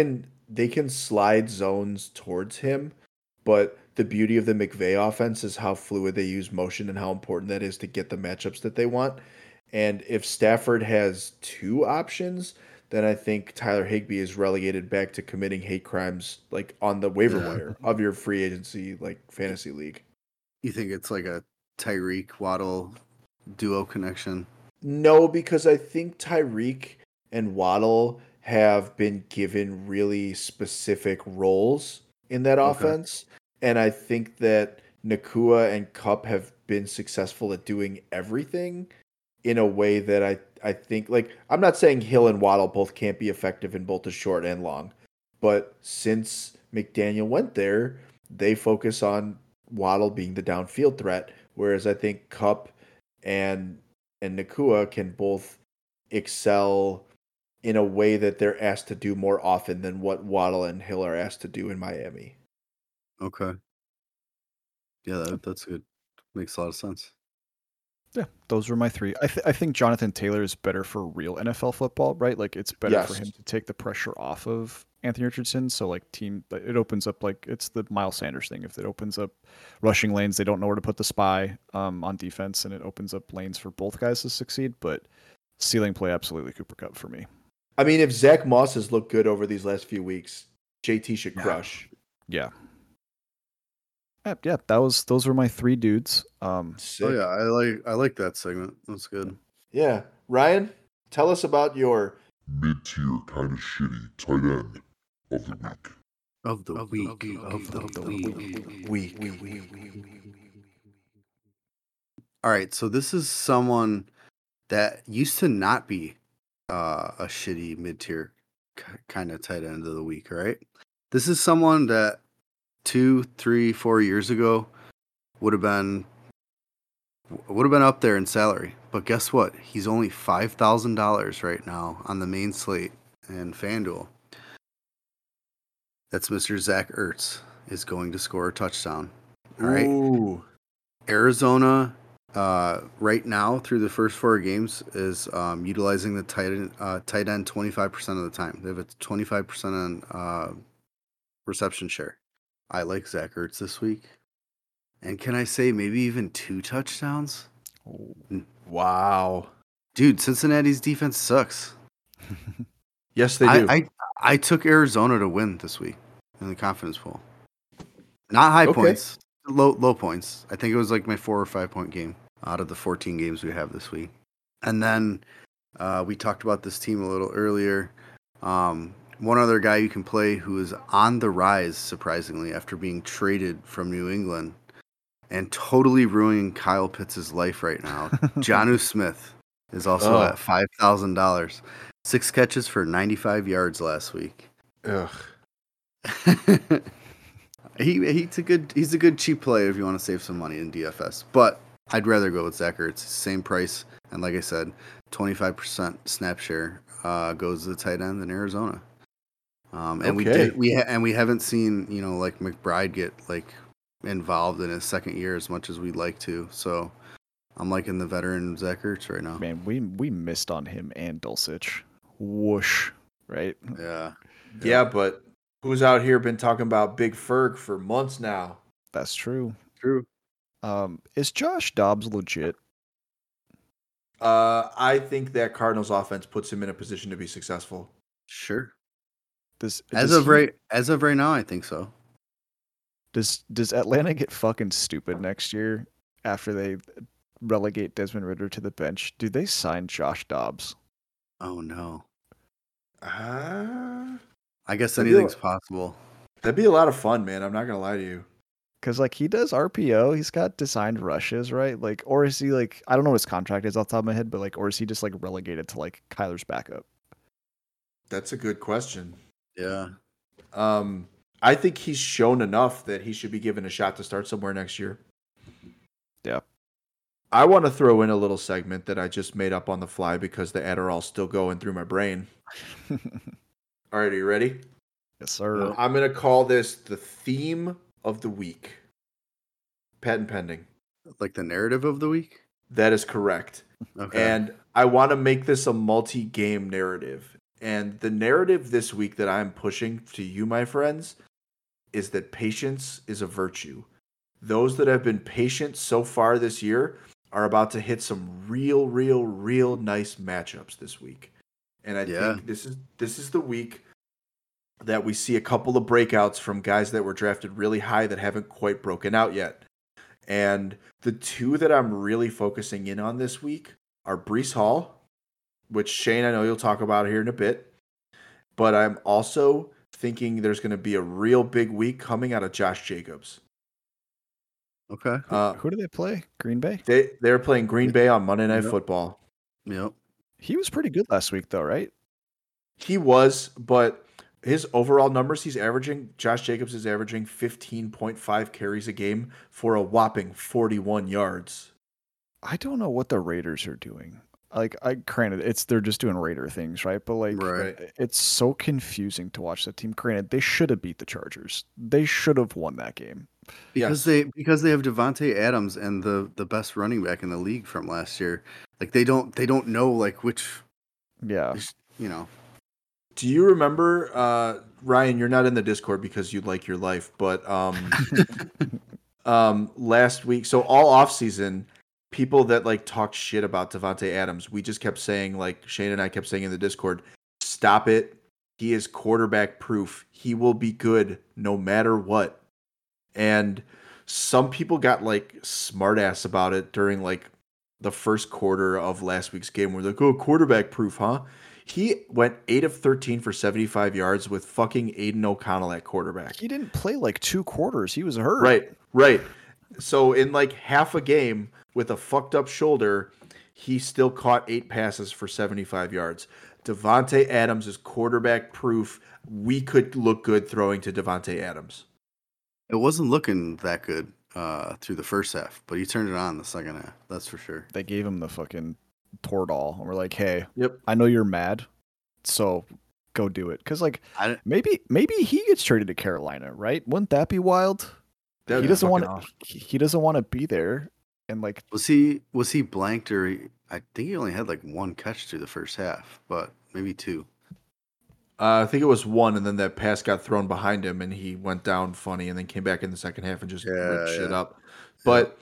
they can slide zones towards him, but the beauty of the McVay offense is how fluid they use motion and how important that is to get the matchups that they want. And if Stafford has two options, then I think Tyler Higbee is relegated back to committing hate crimes like on the waiver wire of your free agency like fantasy league. You think it's like a Tyreek Waddle duo connection? No, because I think Tyreek and Waddle have been given really specific roles in that Okay. offense. And I think that Nakua and Kupp have been successful at doing everything in a way that I, I think, like, I'm not saying Hill and Waddle both can't be effective in both the short and long. But since McDaniel went there, they focus on Waddle being the downfield threat. Whereas I think Kupp and and Nakua can both excel in a way that they're asked to do more often than what Waddle and Hill are asked to do in Miami. Okay. Yeah, that, that's good. Makes a lot of sense. Yeah, those were my three. I, th- I think Jonathan Taylor is better for real N F L football, right? Like it's better for Yes. him to take the pressure off of Anthony Richardson. So like team, it opens up like it's the Miles Sanders thing. If it opens up rushing lanes, they don't know where to put the spy um, on defense, and it opens up lanes for both guys to succeed. But ceiling play, absolutely Cooper Kupp for me. I mean, if Zach Moss has looked good over these last few weeks, J T should Yeah. crush. Yeah. Yeah, yeah, that was those were my three dudes. Um, Sick. Oh yeah, I like I like that segment. That's good. Yeah. Ryan, tell us about your mid-tier kind of shitty tight end of the week. Of the week. Of the week. week. All right, so this is someone that used to not be uh, a shitty mid-tier k- kind of tight end of the week, right? This is someone that two, three, four years ago would have been would have been up there in salary. But guess what? He's only five thousand dollars right now on the main slate in FanDuel. That's Mister Zach Ertz is going to score a touchdown. All right. Ooh. Arizona, uh, right now through the first four games, is um, utilizing the tight end, uh, tight end twenty-five percent of the time. They have a twenty-five percent on uh, reception share. I like Zach Ertz this week. And can I say maybe even two touchdowns? Wow. Dude, Cincinnati's defense sucks. Yes, they I, do. I I took Arizona to win this week in the confidence pool. Not high Okay. points, low low points. I think it was like my four or five point game out of the fourteen games we have this week. And then uh, we talked about this team a little earlier. Um, one other guy you can play who is on the rise, surprisingly, after being traded from New England and totally ruining Kyle Pitts' life right now. Jonnu Smith is also Oh. at five thousand dollars. Six catches for ninety-five yards last week. Ugh. he he's a good he's a good cheap play if you want to save some money in D F S. But I'd rather go with Zach Ertz. Same price, and like I said, twenty-five percent snap share uh, goes to the tight end in Arizona. Um, and we Okay. did we ha- and we haven't seen you know like McBride get like involved in his second year as much as we'd like to. So I'm liking the veteran Zach Ertz right now. man, we we missed on him and Dulcich. Whoosh, right? Yeah. Yeah, but who's out here been talking about Big Ferg for months now? That's true. True. Um, is Josh Dobbs legit? Uh, I think that Cardinals offense puts him in a position to be successful. Sure. Does As does of he- right as of right now, I think so. Does does Atlanta get fucking stupid next year after they relegate Desmond Ritter to the bench? Do they sign Josh Dobbs? Oh no. Uh, I guess That'd be anything's a- possible. that'd be a lot of fun, man. I'm not gonna lie to you. Because like he does R P O, he's got designed rushes, right? Like, or is he like I don't know what his contract is off the top of my head, but like, or is he just like relegated to like Kyler's backup? That's a good question. Yeah. Um, I think he's shown enough that he should be given a shot to start somewhere next year. Yeah. I want to throw in a little segment that I just made up on the fly because the Adderall's still going through my brain. Yes, All right, are you ready? sir. I'm going to call this the theme of the week. Patent pending. Like the narrative of the week? That is correct. Okay. And I want to make this a multi-game narrative. And the narrative this week that I'm pushing to you, my friends, is that patience is a virtue. Those that have been patient so far this year are about to hit some real, real, real nice matchups this week. And I Yeah. think this is this is the week that we see a couple of breakouts from guys that were drafted really high that haven't quite broken out yet. And the two that I'm really focusing in on this week are Breece Hall, which Shane, I know you'll talk about here in a bit. But I'm also thinking there's going to be a real big week coming out of Josh Jacobs. Okay. Uh, Who do they play? Green Bay? they they're playing Green Bay on Monday Night Yep. Football. Yep. He was pretty good last week, though, right? He was, but his overall numbers, he's averaging, Josh Jacobs is averaging fifteen point five carries a game for a whopping forty-one yards. I don't know what the Raiders are doing. Like, I granted, it's they're just doing Raider things, right? But like, Right. it's so confusing to watch that team. Granted, they should have beat the Chargers. They should have won that game. Because Yes. they because they have Devontae Adams and the the best running back in the league from last year. Like they don't they don't know like which Yeah. you know. Do you remember, uh, Ryan, you're not in the Discord because you like your life, but um, um, last week, so all offseason, people that like talked shit about Devontae Adams, we just kept saying, like Shane and I kept saying in the Discord, stop it. He is quarterback proof. He will be good no matter what. And some people got like smart ass about it during like the first quarter of last week's game. We're like, oh, quarterback proof, huh? He went eight of thirteen for seventy-five yards with fucking Aiden O'Connell at quarterback. He didn't play like two quarters. He was hurt. Right, right. So in like half a game with a fucked up shoulder, he still caught eight passes for seventy-five yards. Devontae Adams is quarterback proof. We could look good throwing to Devontae Adams. It wasn't looking that good uh, through the first half, but he turned it on the second half. That's for sure. They gave him the fucking Toradol, and we're like, hey, Yep. I know you're mad, so go do it. Because like I, maybe maybe he gets traded to Carolina, right? Wouldn't that be wild? That he was doesn't fucking want awesome. to. He doesn't want to be there, and like was he was he blanked or he, I think he only had like one catch through the first half, but maybe two. Uh, I think it was one, and then that pass got thrown behind him, and he went down funny, and then came back in the second half and just Yeah, ripped shit yeah. up. But,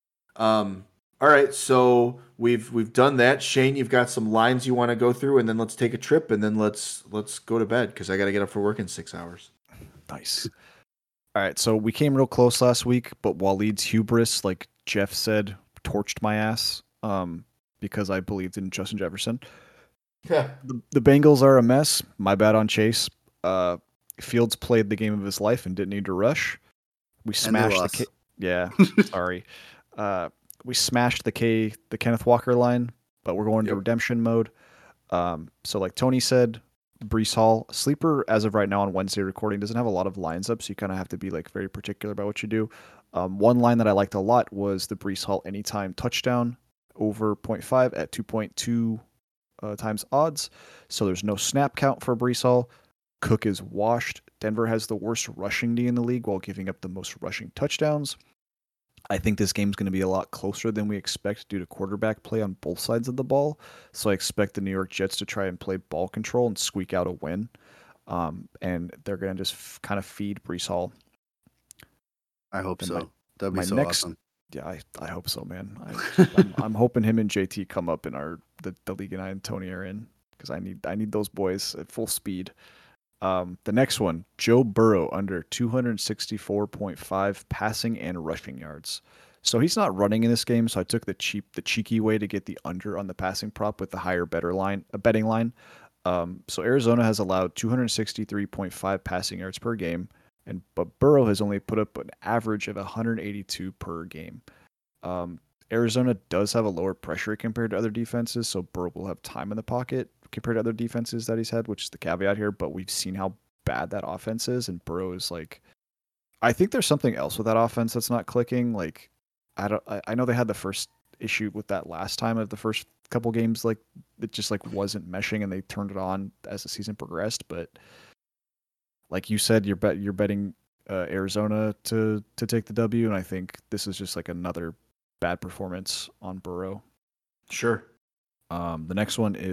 um, all right, so we've we've done that. Shane, you've got some lines you want to go through, and then let's take a trip, and then let's let's go to bed because I got to get up for work in six hours. nice. All right, so we came real close last week, but Waleed's hubris, like Jeff said, torched my ass. Um, because I believed in Justin Jefferson. Yeah. The, the Bengals are a mess. My bad on Chase. Uh, Fields played the game of his life and didn't need to rush. We And they smashed the lost. K- yeah. sorry. Uh, we smashed the K the Kenneth Walker line, but we're going to Yep. redemption mode. Um, so like Tony said, Breece Hall sleeper as of right now on Wednesday recording doesn't have a lot of lines up, so you kind of have to be like very particular about what you do. Um, one line that I liked a lot was the Breece Hall anytime touchdown over zero point five at two point two uh, times odds. So there's no snap count for Breece Hall. Cook is washed. Denver has the worst rushing D in the league while giving up the most rushing touchdowns. I think this game's going to be a lot closer than we expect due to quarterback play on both sides of the ball. So I expect the New York Jets to try and play ball control and squeak out a win. Um, and they're going to just f- kind of feed Breece Hall. I hope And so. my- That'd be my so next- awesome. Yeah, I, I hope so, man. I, I'm, I'm hoping him and J T come up in our the, the league and I and Tony are in because I need I need those boys at full speed. Um, the next one, Joe Burrow under two sixty-four point five passing and rushing yards. So he's not running in this game, so I took the cheap, the cheeky way to get the under on the passing prop with the higher, better line, a betting line. Um, so Arizona has allowed two sixty-three point five passing yards per game, and but Burrow has only put up an average of one eighty-two per game. Um, Arizona does have a lower pressure rate compared to other defenses, so Burrow will have time in the pocket compared to other defenses that he's had, which is the caveat here. But we've seen how bad that offense is, and Burrow is like, I think there's something else with that offense that's not clicking. Like, I don't, I, I know they had the first issue with that last time of the first couple games, like it just like wasn't meshing, and they turned it on as the season progressed. But like you said, you're bet you're betting uh, Arizona to to take the W, and I think this is just like another bad performance on Burrow. Sure. Um, the next one is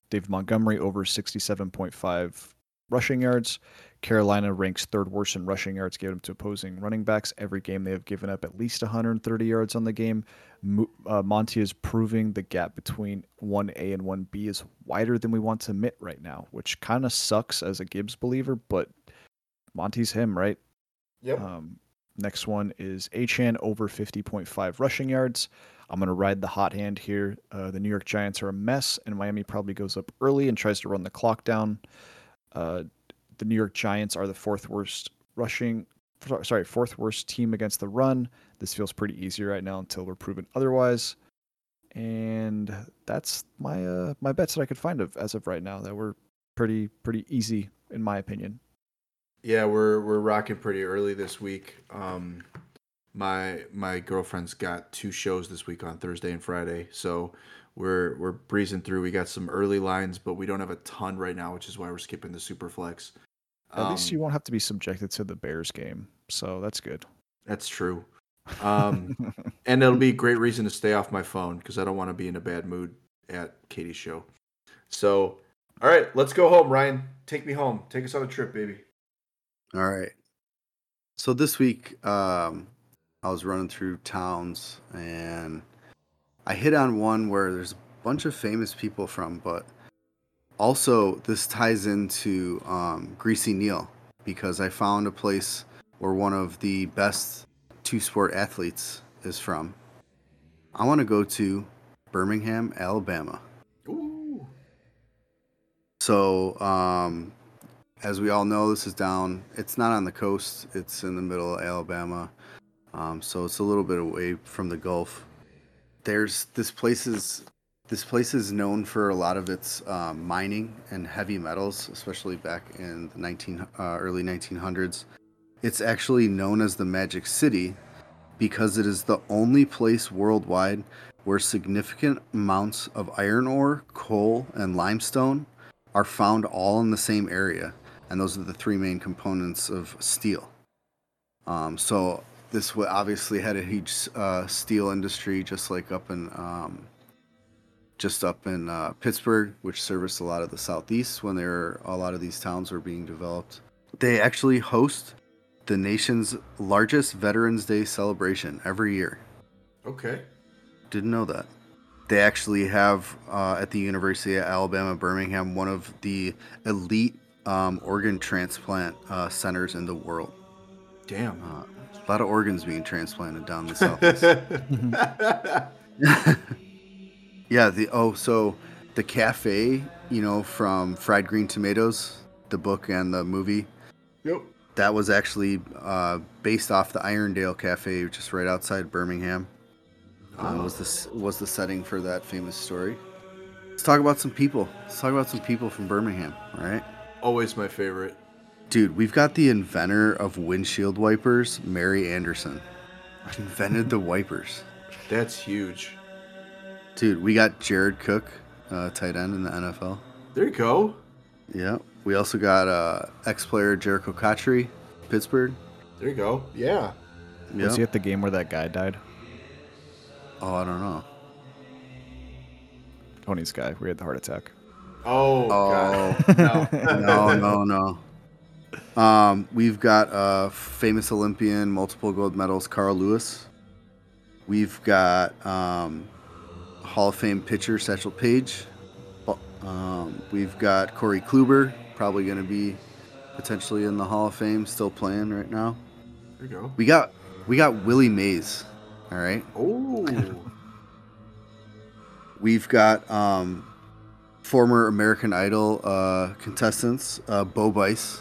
David Montgomery over sixty-seven point five rushing yards. Carolina ranks third worst in rushing yards given to opposing running backs. Every game they have given up at least one hundred thirty yards on the game. Uh, Monty is proving the gap between one A and one B is wider than we want to admit right now, which kind of sucks as a Gibbs believer, but Monty's him, right? Yep. Um, next one is Achane over fifty point five rushing yards. I'm going to ride the hot hand here. Uh, the New York Giants are a mess, and Miami probably goes up early and tries to run the clock down. Uh, the New York Giants are the fourth worst rushing, sorry, fourth worst team against the run. This feels pretty easy right now until we're proven otherwise. And that's my uh, my bets that I could find of as of right now that were pretty pretty easy in my opinion. Yeah, we're we're rocking pretty early this week. Um, my my girlfriend's got two shows this week on Thursday and Friday, so we're we're breezing through. We got some early lines, but we don't have a ton right now, which is why we're skipping the super flex. At um, least you won't have to be subjected to the Bears game, so that's good. That's true. Um, and it'll be a great reason to stay off my phone because I don't want to be in a bad mood at Katie's show. So, all right, let's go home, Ryan. Take me home. Take us on a trip, baby. All right. So this week, um, I was running through towns and I hit on one where there's a bunch of famous people from, but also this ties into um, Greasy Neal because I found a place where one of the best two-sport athletes is from. I want to go to Birmingham, Alabama. Ooh. So, um, as we all know, this is down. It's not on the coast. It's in the middle of Alabama. Um, so it's a little bit away from the Gulf. There's this place is this place is known for a lot of its um, mining and heavy metals, especially back in the nineteen uh, early nineteen hundreds. It's actually known as the Magic City because it is the only place worldwide where significant amounts of iron ore, coal, and limestone are found all in the same area. And those are the three main components of steel. Um, so this w- obviously had a huge uh, steel industry, just like up in um, just up in uh, Pittsburgh, which serviced a lot of the Southeast when there were, a lot of these towns were being developed. They actually host the nation's largest Veterans Day celebration every year. Okay. Didn't know that. They actually have uh, at the University of Alabama, Birmingham, one of the elite um, organ transplant uh, centers in the world. Damn. Uh, a lot of organs being transplanted down the southeast. Yeah. The oh, so the cafe, you know, from Fried Green Tomatoes, the book and the movie. Yep. That was actually uh, based off the Irondale Cafe, which is right outside Birmingham. Um, Oh. was this was the setting for that famous story? Let's talk about some people. Let's talk about some people from Birmingham. All right, Always my favorite. dude. We've got the inventor of windshield wipers, Mary Anderson. Invented the wipers, That's huge. dude. We got Jared Cook, uh, tight end in the N F L. There you go. Yeah. We also got uh, ex-player Jericho Cotchery, Pittsburgh. There you go. Yeah. Was Yeah. he at the game where that guy died? Oh, I don't know. Tony's guy. We had the heart attack. Oh, Oh. God. No. no, no, no. Um, we've got uh, famous Olympian, multiple gold medals, Carl Lewis. We've got um, Hall of Fame pitcher, Satchel Paige. Um, we've got Corey Kluber, probably going to be potentially in the Hall of Fame, still playing right now. There you go. We got we got Willie Mays. All right. Oh. We've got um, former American Idol uh, contestants, uh, Bo Bice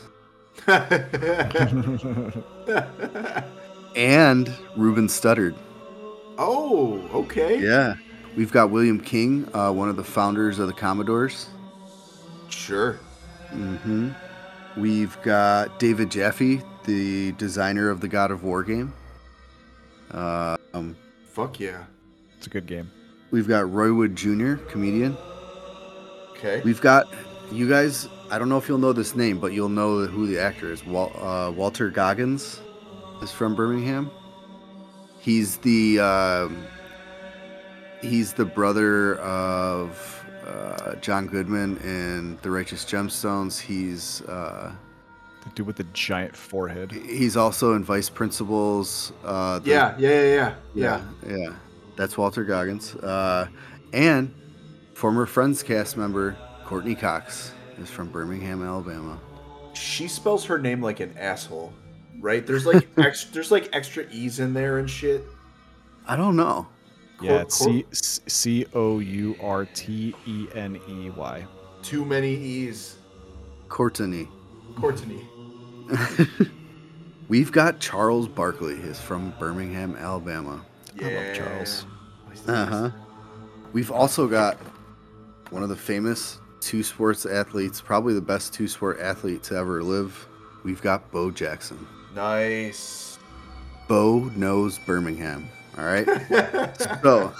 and Ruben Studdard. Oh, okay. Yeah. We've got William King, uh, one of the founders of the Commodores. Sure. Mm-hmm. We've got David Jaffe, the designer of the God of War game. Uh, um, Fuck yeah. It's a good game. we've got Roy Wood Junior, comedian. Okay. We've got, you guys, I don't know if you'll know this name, but you'll know who the actor is. Wal, uh, Walter Goggins is from Birmingham. He's the... Um, he's the brother of uh, John Goodman in The Righteous Gemstones. He's uh, The dude with the giant forehead. he's also in Vice Principals. Uh, the- Yeah, yeah, yeah, yeah, yeah, yeah. yeah. That's Walter Goggins. Uh, and former Friends cast member Courtney Cox is from Birmingham, Alabama. She spells her name like an asshole, right? There's like ex- there's like extra e's in there and shit. I don't know. Yeah, Cor- it's C C O U R T E N E Y. Too many e's. Courtney. Courtney. We've got Charles Barkley. He's from Birmingham, Alabama. Yeah. I love Charles. Uh huh. We've also got one of the famous two sports athletes, probably the best two sport athlete to ever live. We've got Bo Jackson. Nice. Bo knows Birmingham. All right. so,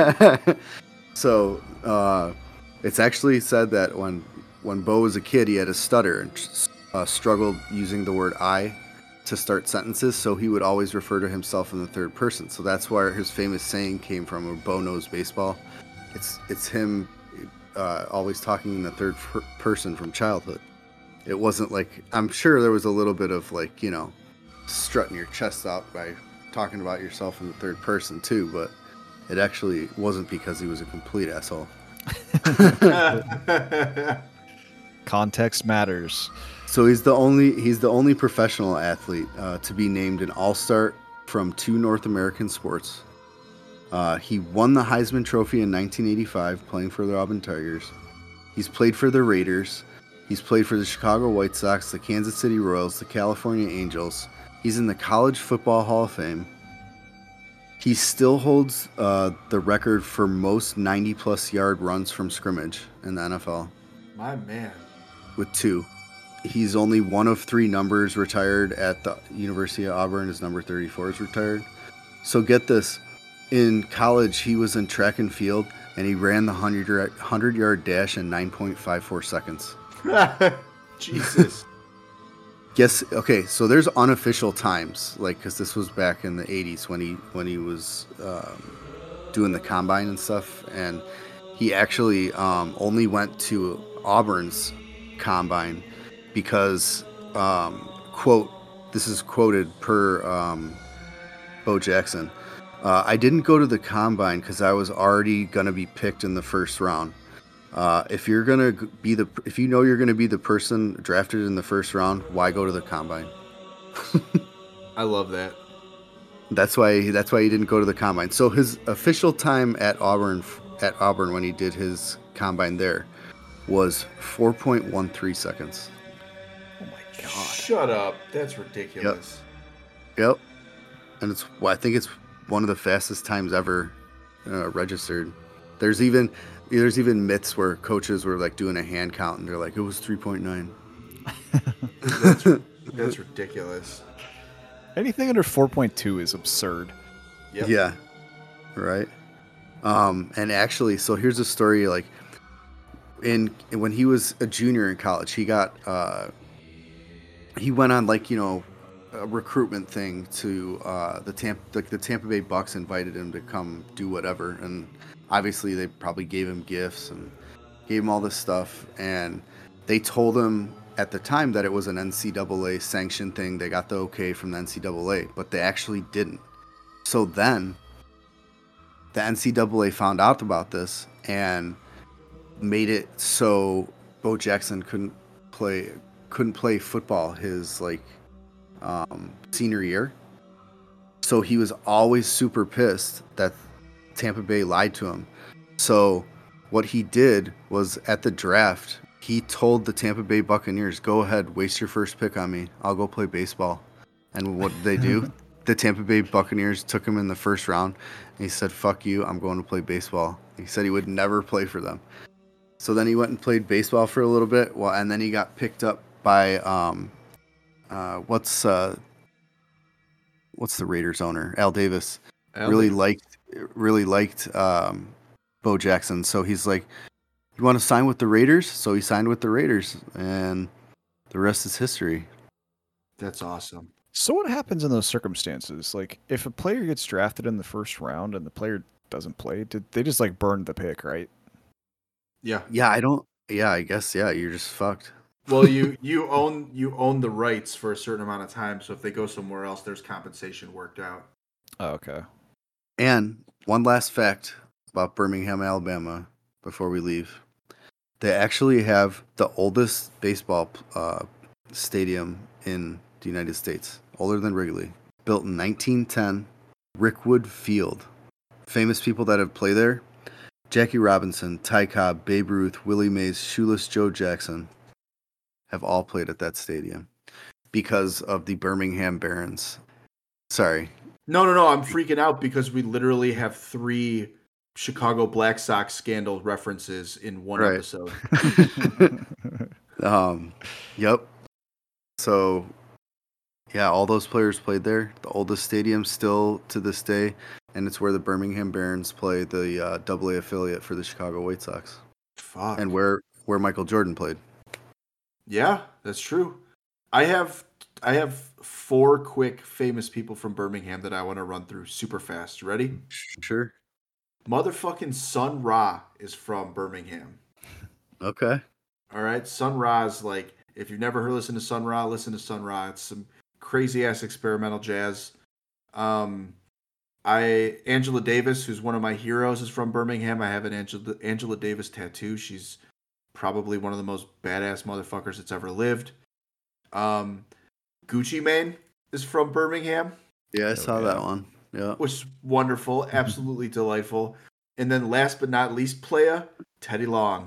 so uh, it's actually said that when when Bo was a kid, he had a stutter and uh, struggled using the word "I" to start sentences. So he would always refer to himself in the third person. So that's where his famous saying came from, "Where Bo knows baseball." It's it's him uh, always talking in the third per- person from childhood. It wasn't like, I'm sure there was a little bit of like, you know, strutting your chest out by talking about yourself in the third person too, but it actually wasn't because he was a complete asshole. Context matters. So he's the only he's the only professional athlete uh, to be named an All-Star from two North American sports. Uh, he won the Heisman Trophy in nineteen eighty-five, playing for the Auburn Tigers. He's played for the Raiders. He's played for the Chicago White Sox, the Kansas City Royals, the California Angels. He's in the College Football Hall of Fame. He still holds uh, the record for most ninety-plus yard runs from scrimmage in the N F L My man. with two. He's only one of three numbers retired at the University of Auburn. His number thirty-four is retired. So get this. In college, he was in track and field, and he ran the hundred-yard dash in nine point five four seconds. Jesus. Guess okay. So there's unofficial times, like because this was back in the eighties when he when he was um, doing the combine and stuff, and he actually um, only went to Auburn's combine because um, quote this is quoted per um, Bo Jackson. Uh, I didn't go to the combine because I was already gonna be picked in the first round. Uh, if you're gonna be the, if you know you're gonna be the person drafted in the first round, why go to the combine? I love that. That's why. That's why he didn't go to the combine. So his official time at Auburn, at Auburn when he did his combine there, was four point one three seconds. Oh my god. Shut up. That's ridiculous. Yep. And it's. Well, I think it's one of the fastest times ever uh, registered. There's even. There's even myths where coaches were like doing a hand count and they're like, it was three point nine. That's, that's ridiculous. Anything under four point two is absurd. Yep. Yeah. Right. Um, and actually, so here's a story. Like, in when he was a junior in college, he got uh, he went on like you know a recruitment thing to uh, the Tampa like the Tampa Bay Bucks invited him to come do whatever, and obviously they probably gave him gifts and gave him all this stuff, and they told him at the time that it was an N C double A sanctioned thing. They got the okay from the N C double A, but they actually didn't. So then the N C double A found out about this and made it so Bo Jackson couldn't play couldn't play football his like um, senior year. So he was always super pissed that Tampa Bay lied to him. So what he did was at the draft, he told the Tampa Bay Buccaneers, "Go ahead, waste your first pick on me. I'll go play baseball." And what did they do? The Tampa Bay Buccaneers took him in the first round, and he said, "Fuck you, I'm going to play baseball." He said he would never play for them. So then he went and played baseball for a little bit, well, and then he got picked up by um, uh, what's uh, what's the Raiders owner, Al Davis. Al really Davis. liked really liked um, Bo Jackson, so he's like, "You want to sign with the Raiders?" So he signed with the Raiders, and the rest is history. That's awesome. So what happens in those circumstances? Like, if a player gets drafted in the first round and the player doesn't play. Did they just like burned the pick, right? Yeah. Yeah, I don't. Yeah, I guess. Yeah, you're just fucked. Well, you you own you own the rights for a certain amount of time, so if they go somewhere else, there's compensation worked out. Oh, okay. And one last fact about Birmingham, Alabama, before we leave. They actually have the oldest baseball uh, stadium in the United States, older than Wrigley. Built in nineteen ten, Rickwood Field. Famous people that have played there: Jackie Robinson, Ty Cobb, Babe Ruth, Willie Mays, Shoeless Joe Jackson have all played at that stadium because of the Birmingham Barons. Sorry. No, no, no. I'm freaking out because we literally have three Chicago Black Sox scandal references in one Right. episode. um, yep. So, yeah, all those players played there. The oldest stadium still to this day, and it's where the Birmingham Barons play, the uh, Double A affiliate for the Chicago White Sox, Fuck. and where where Michael Jordan played. Yeah, that's true. I have I have four quick famous people from Birmingham that I want to run through super fast. You ready? Sure. Motherfucking Sun Ra is from Birmingham. Okay. All right, Sun Ra is like, if you've never heard listen to Sun Ra, listen to Sun Ra. It's some crazy ass experimental jazz. Um, I Angela Davis, who's one of my heroes, is from Birmingham. I have an Angela Angela Davis tattoo. She's probably one of the most badass motherfuckers that's ever lived. Um, Gucci Mane is from Birmingham, Yeah, I Oh, saw yeah. that one. Yeah. which is wonderful, absolutely delightful. And then last but not least, playa, Teddy Long,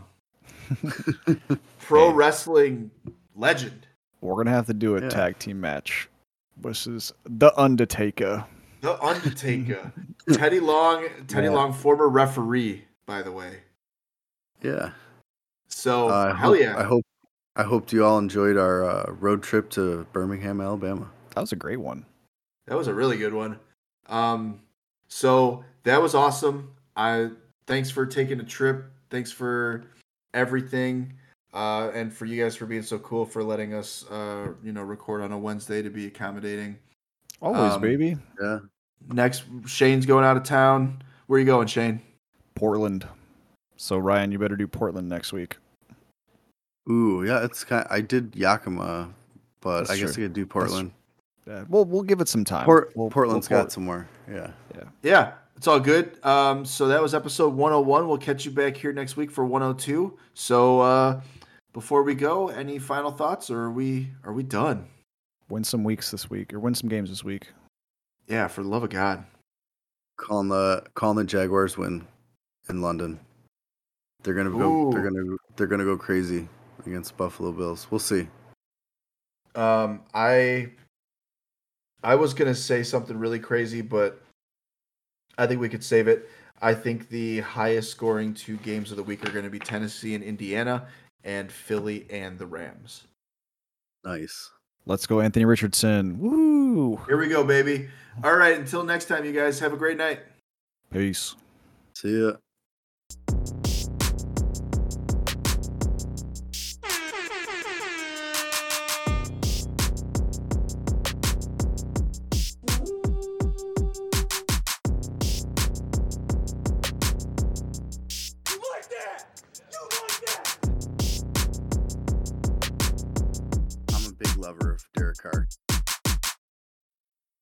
pro Hey. wrestling legend. We're gonna have to do a Yeah. tag team match. This is the Undertaker. The Undertaker. Teddy Long, Teddy Yeah. Long, former referee, by the way. Yeah. So, Uh, I hell hope, yeah. I hope I hoped you all enjoyed our uh, road trip to Birmingham, Alabama. That was a great one. That was a really good one. Um, so that was awesome. I thanks for taking a trip. Thanks for everything. Uh, and for you guys for being so cool for letting us, uh, you know, record on a Wednesday to be accommodating. Always, Um, baby. Yeah. Next, Shane's going out of town. Where you going, Shane? Portland. So Ryan, you better do Portland next week. Ooh, yeah. It's kind. I did Yakima, but That's I guess true. I could do Portland. Yeah, well, we'll give it some time. Port, We'll- Portland's we'll got port- some more. Yeah. Yeah, it's all good. Um, so that was episode one oh one. We'll catch you back here next week for one oh two. So uh, before we go, any final thoughts, or are we are we done? win some weeks this week, or win some games this week. Yeah, for the love of God. Calling the calling the Jaguars win in London. They're gonna go. They're Ooh. gonna. They're gonna go crazy against Buffalo Bills. We'll see. Um, I I was gonna say something really crazy, but I think we could save it. I think the highest scoring two games of the week are going to be Tennessee and Indiana, and Philly and the Rams. Nice. Let's go, Anthony Richardson. Woo! Here we go, baby. All right, until next time, you guys have a great night. Peace. See ya.